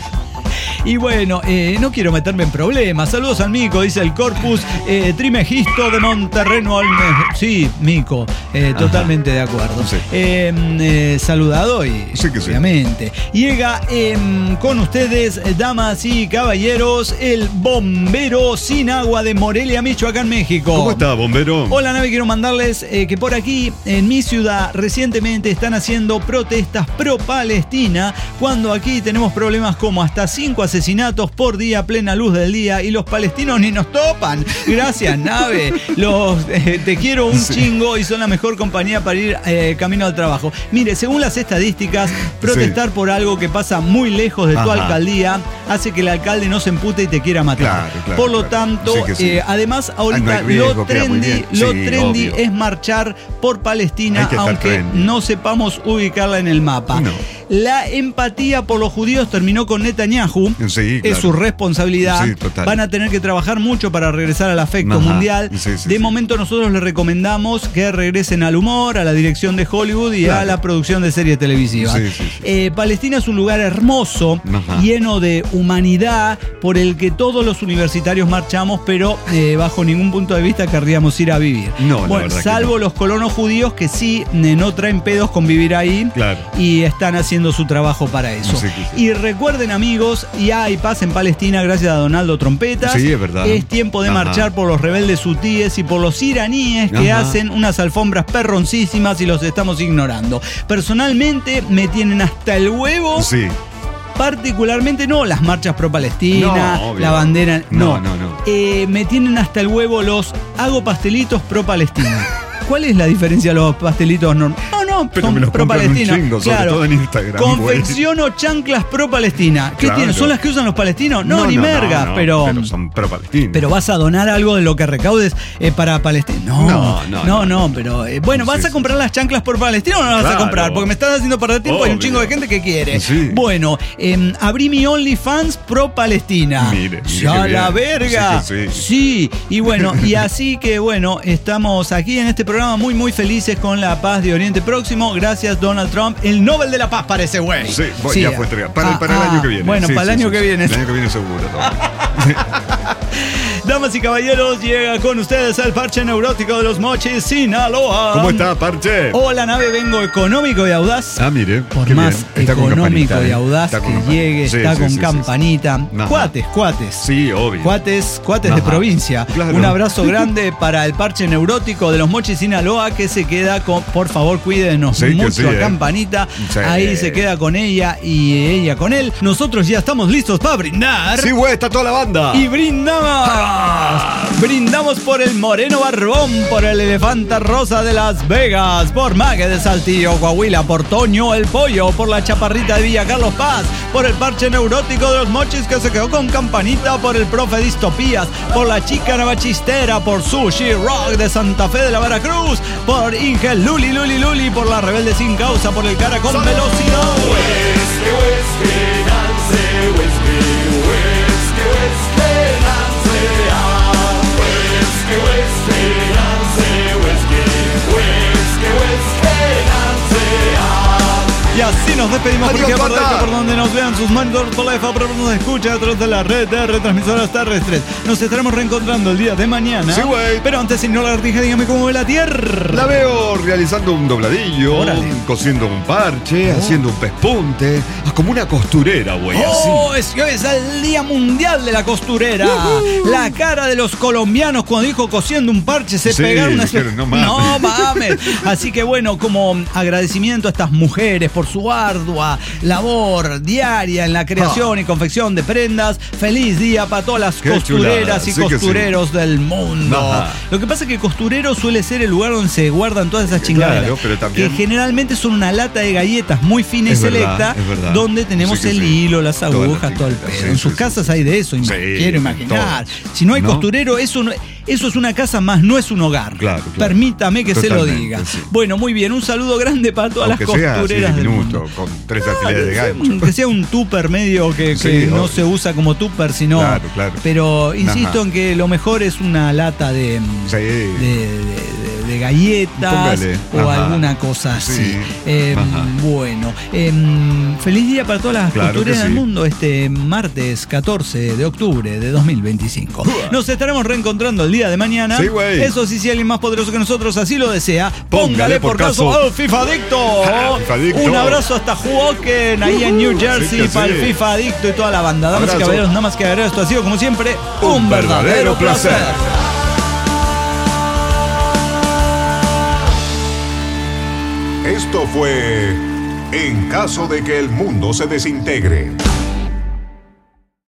Y bueno, eh, no quiero meterme en problemas. Saludos al Mico, dice el Corpus eh, Trimegisto de Monterrey. No, al Me- sí, Mico, eh, Ajá. totalmente de acuerdo. Sí. Eh, eh, saludado y Sí que sí. obviamente. Llega eh, con ustedes, eh, damas y caballeros, el bombero sin agua de Morelia, Michoacán, México. ¿Cómo está, bombero? Hola, Nave, quiero mandarles eh, que por aquí, en mi ciudad, recientemente están haciendo protestas pro-Palestina, cuando aquí tenemos problemas como hasta cinco asesinatos por día a plena luz del día y los palestinos ni nos topan. Gracias, Nave. Los, eh, te quiero un Sí. chingo y son la mejor compañía para ir eh, camino al trabajo. Mire, según las estadísticas, protestar por algo que pasa muy lejos de tu Ajá. alcaldía hace que el alcalde no se empute y te quiera matar. Claro, claro, por lo claro. tanto, Sí que sí. eh, además, Ah, no ahorita hay riesgo, lo queda muy trendy, bien. lo Sí, trendy obvio. es marchar por Palestina, Hay que estar aunque trendy. no sepamos ubicarla en el mapa. No. La empatía por los judíos terminó con Netanyahu. Sí, Es claro. su responsabilidad. Sí, total. Van a tener que trabajar mucho para regresar al afecto Ajá. mundial. Sí, sí, de sí. momento nosotros les recomendamos que regresen al humor, a la dirección de Hollywood y Claro. a la producción de series televisivas. Sí, sí, sí. Eh, Palestina es un lugar hermoso, Ajá. lleno de humanidad, por el que todos los universitarios marchamos, pero eh, bajo ningún punto de vista querríamos ir a vivir. No, la bueno, verdad que salvo no. los colonos judíos que sí eh, no traen pedos con vivir ahí Claro. y están haciendo su trabajo para eso. Sí, sí, sí. Y recuerden, amigos, y hay paz en Palestina gracias a Donaldo Trompetas. Sí, es verdad. Es tiempo de Ajá. marchar por los rebeldes hutíes y por los iraníes que Ajá. hacen unas alfombras perroncísimas y los estamos ignorando. Personalmente me tienen hasta el huevo. Sí. Particularmente no las marchas pro Palestina, No, obvio. la bandera, no. No, no, no. Eh, me tienen hasta el huevo los hago pastelitos pro Palestina. ¿Cuál es la diferencia de los pastelitos normales? No, no no, Pero son me los pro compran un Palestina. chingo, sobre Claro. todo en Instagram, Confecciono chanclas pro Palestina. ¿Qué Claro. tienen? ¿Son las que usan los palestinos? No, No, ni no, merga, no, no, pero. pero son pro Palestina. Pero vas a donar algo de lo que recaudes eh, para Palestina. No, No, no, no, no, no. pero eh, bueno, ¿vas Sí, a comprar sí. las chanclas por Palestina o no las vas a Claro. comprar? Porque me estás haciendo perder tiempo y hay un Obvio. chingo de gente que quiere. Sí. Bueno, eh, abrí mi OnlyFans pro Palestina. Mire, mire ¡Ya qué la bien. verga! Sí que sí. Sí, y bueno, y así que bueno, estamos aquí en este programa muy, muy felices con la paz de Oriente Próximo. Gracias, Donald Trump. El Nobel de la Paz para ese güey. Sí, bueno, ya fue entregado. Para, Ah, para el ah, año que viene. Bueno, Sí, para el sí, año sí, que sí. viene. El año que viene seguro. Todo. Damas y caballeros, llega con ustedes el parche neurótico de los Mochis, Sinaloa. ¿Cómo está, Parche? Hola, nave, vengo económico y audaz. Ah, mire. Por qué más bien. Está con económico campanita, y ¿eh? audaz Está con que campanita. llegue, Sí, está sí, con sí, sí, campanita. sí. Ajá. Cuates, cuates. Sí, obvio. Cuates, cuates de Ajá. provincia. Claro. Un abrazo grande para el parche neurótico de los Mochis Sinaloa que se queda con, por favor, cuídenos Sí, que mucho sí, a eh. Campanita. Sí. Ahí se queda con ella y ella con él. Nosotros ya estamos listos para brindar. Sí, güey, está toda la banda. Y brindamos. Brindamos por el Moreno Barbón, por el Elefanta Rosa de Las Vegas, por Mague de Saltillo, Coahuila, por Toño el Pollo, por la Chaparrita de Villa Carlos Paz, por el parche neurótico de los Mochis que se quedó con Campanita, por el profe Distopías, por la chica Navachistera, por Sushi Rock de Santa Fe de la Veracruz, por Inge Luli Luli Luli, por la Rebelde Sin Causa, por el Cara con Velocidad. Y así nos despedimos Adiós, porque por, banda. por donde nos vean sus manos por la por donde nos escucha a través de la red de retransmisoras terrestres. Nos estaremos reencontrando el día de mañana. Sí, güey. Pero antes, si no la artija, dígame cómo ve la tierra. La veo realizando un dobladillo, Órale. cosiendo un parche, Oh. haciendo un pespunte. Ah, como una costurera, güey, Oh, así. es que hoy es el Día Mundial de la Costurera. La cara de los colombianos cuando dijo cosiendo un parche se Sí, pegaron una... dijeron, no mames. No mames. Así que bueno, como agradecimiento a estas mujeres por su ardua labor diaria en la creación Ah. y confección de prendas, feliz día para todas las Qué costureras chulada, y sí que costureros del mundo. Ajá. Lo que pasa es que costurero suele ser el lugar donde se guardan todas esas chingaderas. Claro, pero también- Que generalmente son una lata de galletas muy fina Es y verdad, selecta, es verdad. donde tenemos Sí que el sí. hilo, las Todas las agujas, todo el chingaderas, pedo. sí, En sí, sus sí. casas hay de eso, Sí, quiero imaginar. todo. Si no hay ¿No? costurero, eso, no- eso es una casa más, no es un hogar. Claro, claro. Permítame que se lo Totalmente, diga. sí. Bueno, muy bien, un saludo grande para todas Aunque las sea así costureras del diminuto, mundo. con tres Ah, alfileres de que sea un- gancho. Que sea un tupper medio que, que Sí, no obvio. se usa como tupper, sino. Claro, claro. Pero insisto Ajá. en que lo mejor es una lata de, Sí. de, de- de galletas Póngale. o Ajá. alguna cosa así. Sí. Eh, Ajá. bueno, em, feliz día para todas las Claro que costureras del sí. mundo este martes catorce de octubre de dos mil veinticinco. Nos estaremos reencontrando el día de mañana. Sí, güey. Eso sí, si alguien más poderoso que nosotros así lo desea, póngale, Póngale por por caso caso. al FIFA Adicto. Ah, FIFA Adicto. Un abrazo hasta Hoboken, ahí en New Jersey, que para el sí. FIFA Adicto y toda la banda. Damas y Abrazo. caballeros, nada más que agregar, esto ha sido como siempre un, Un verdadero verdadero placer. placer. Esto fue En caso de que el mundo se desintegre.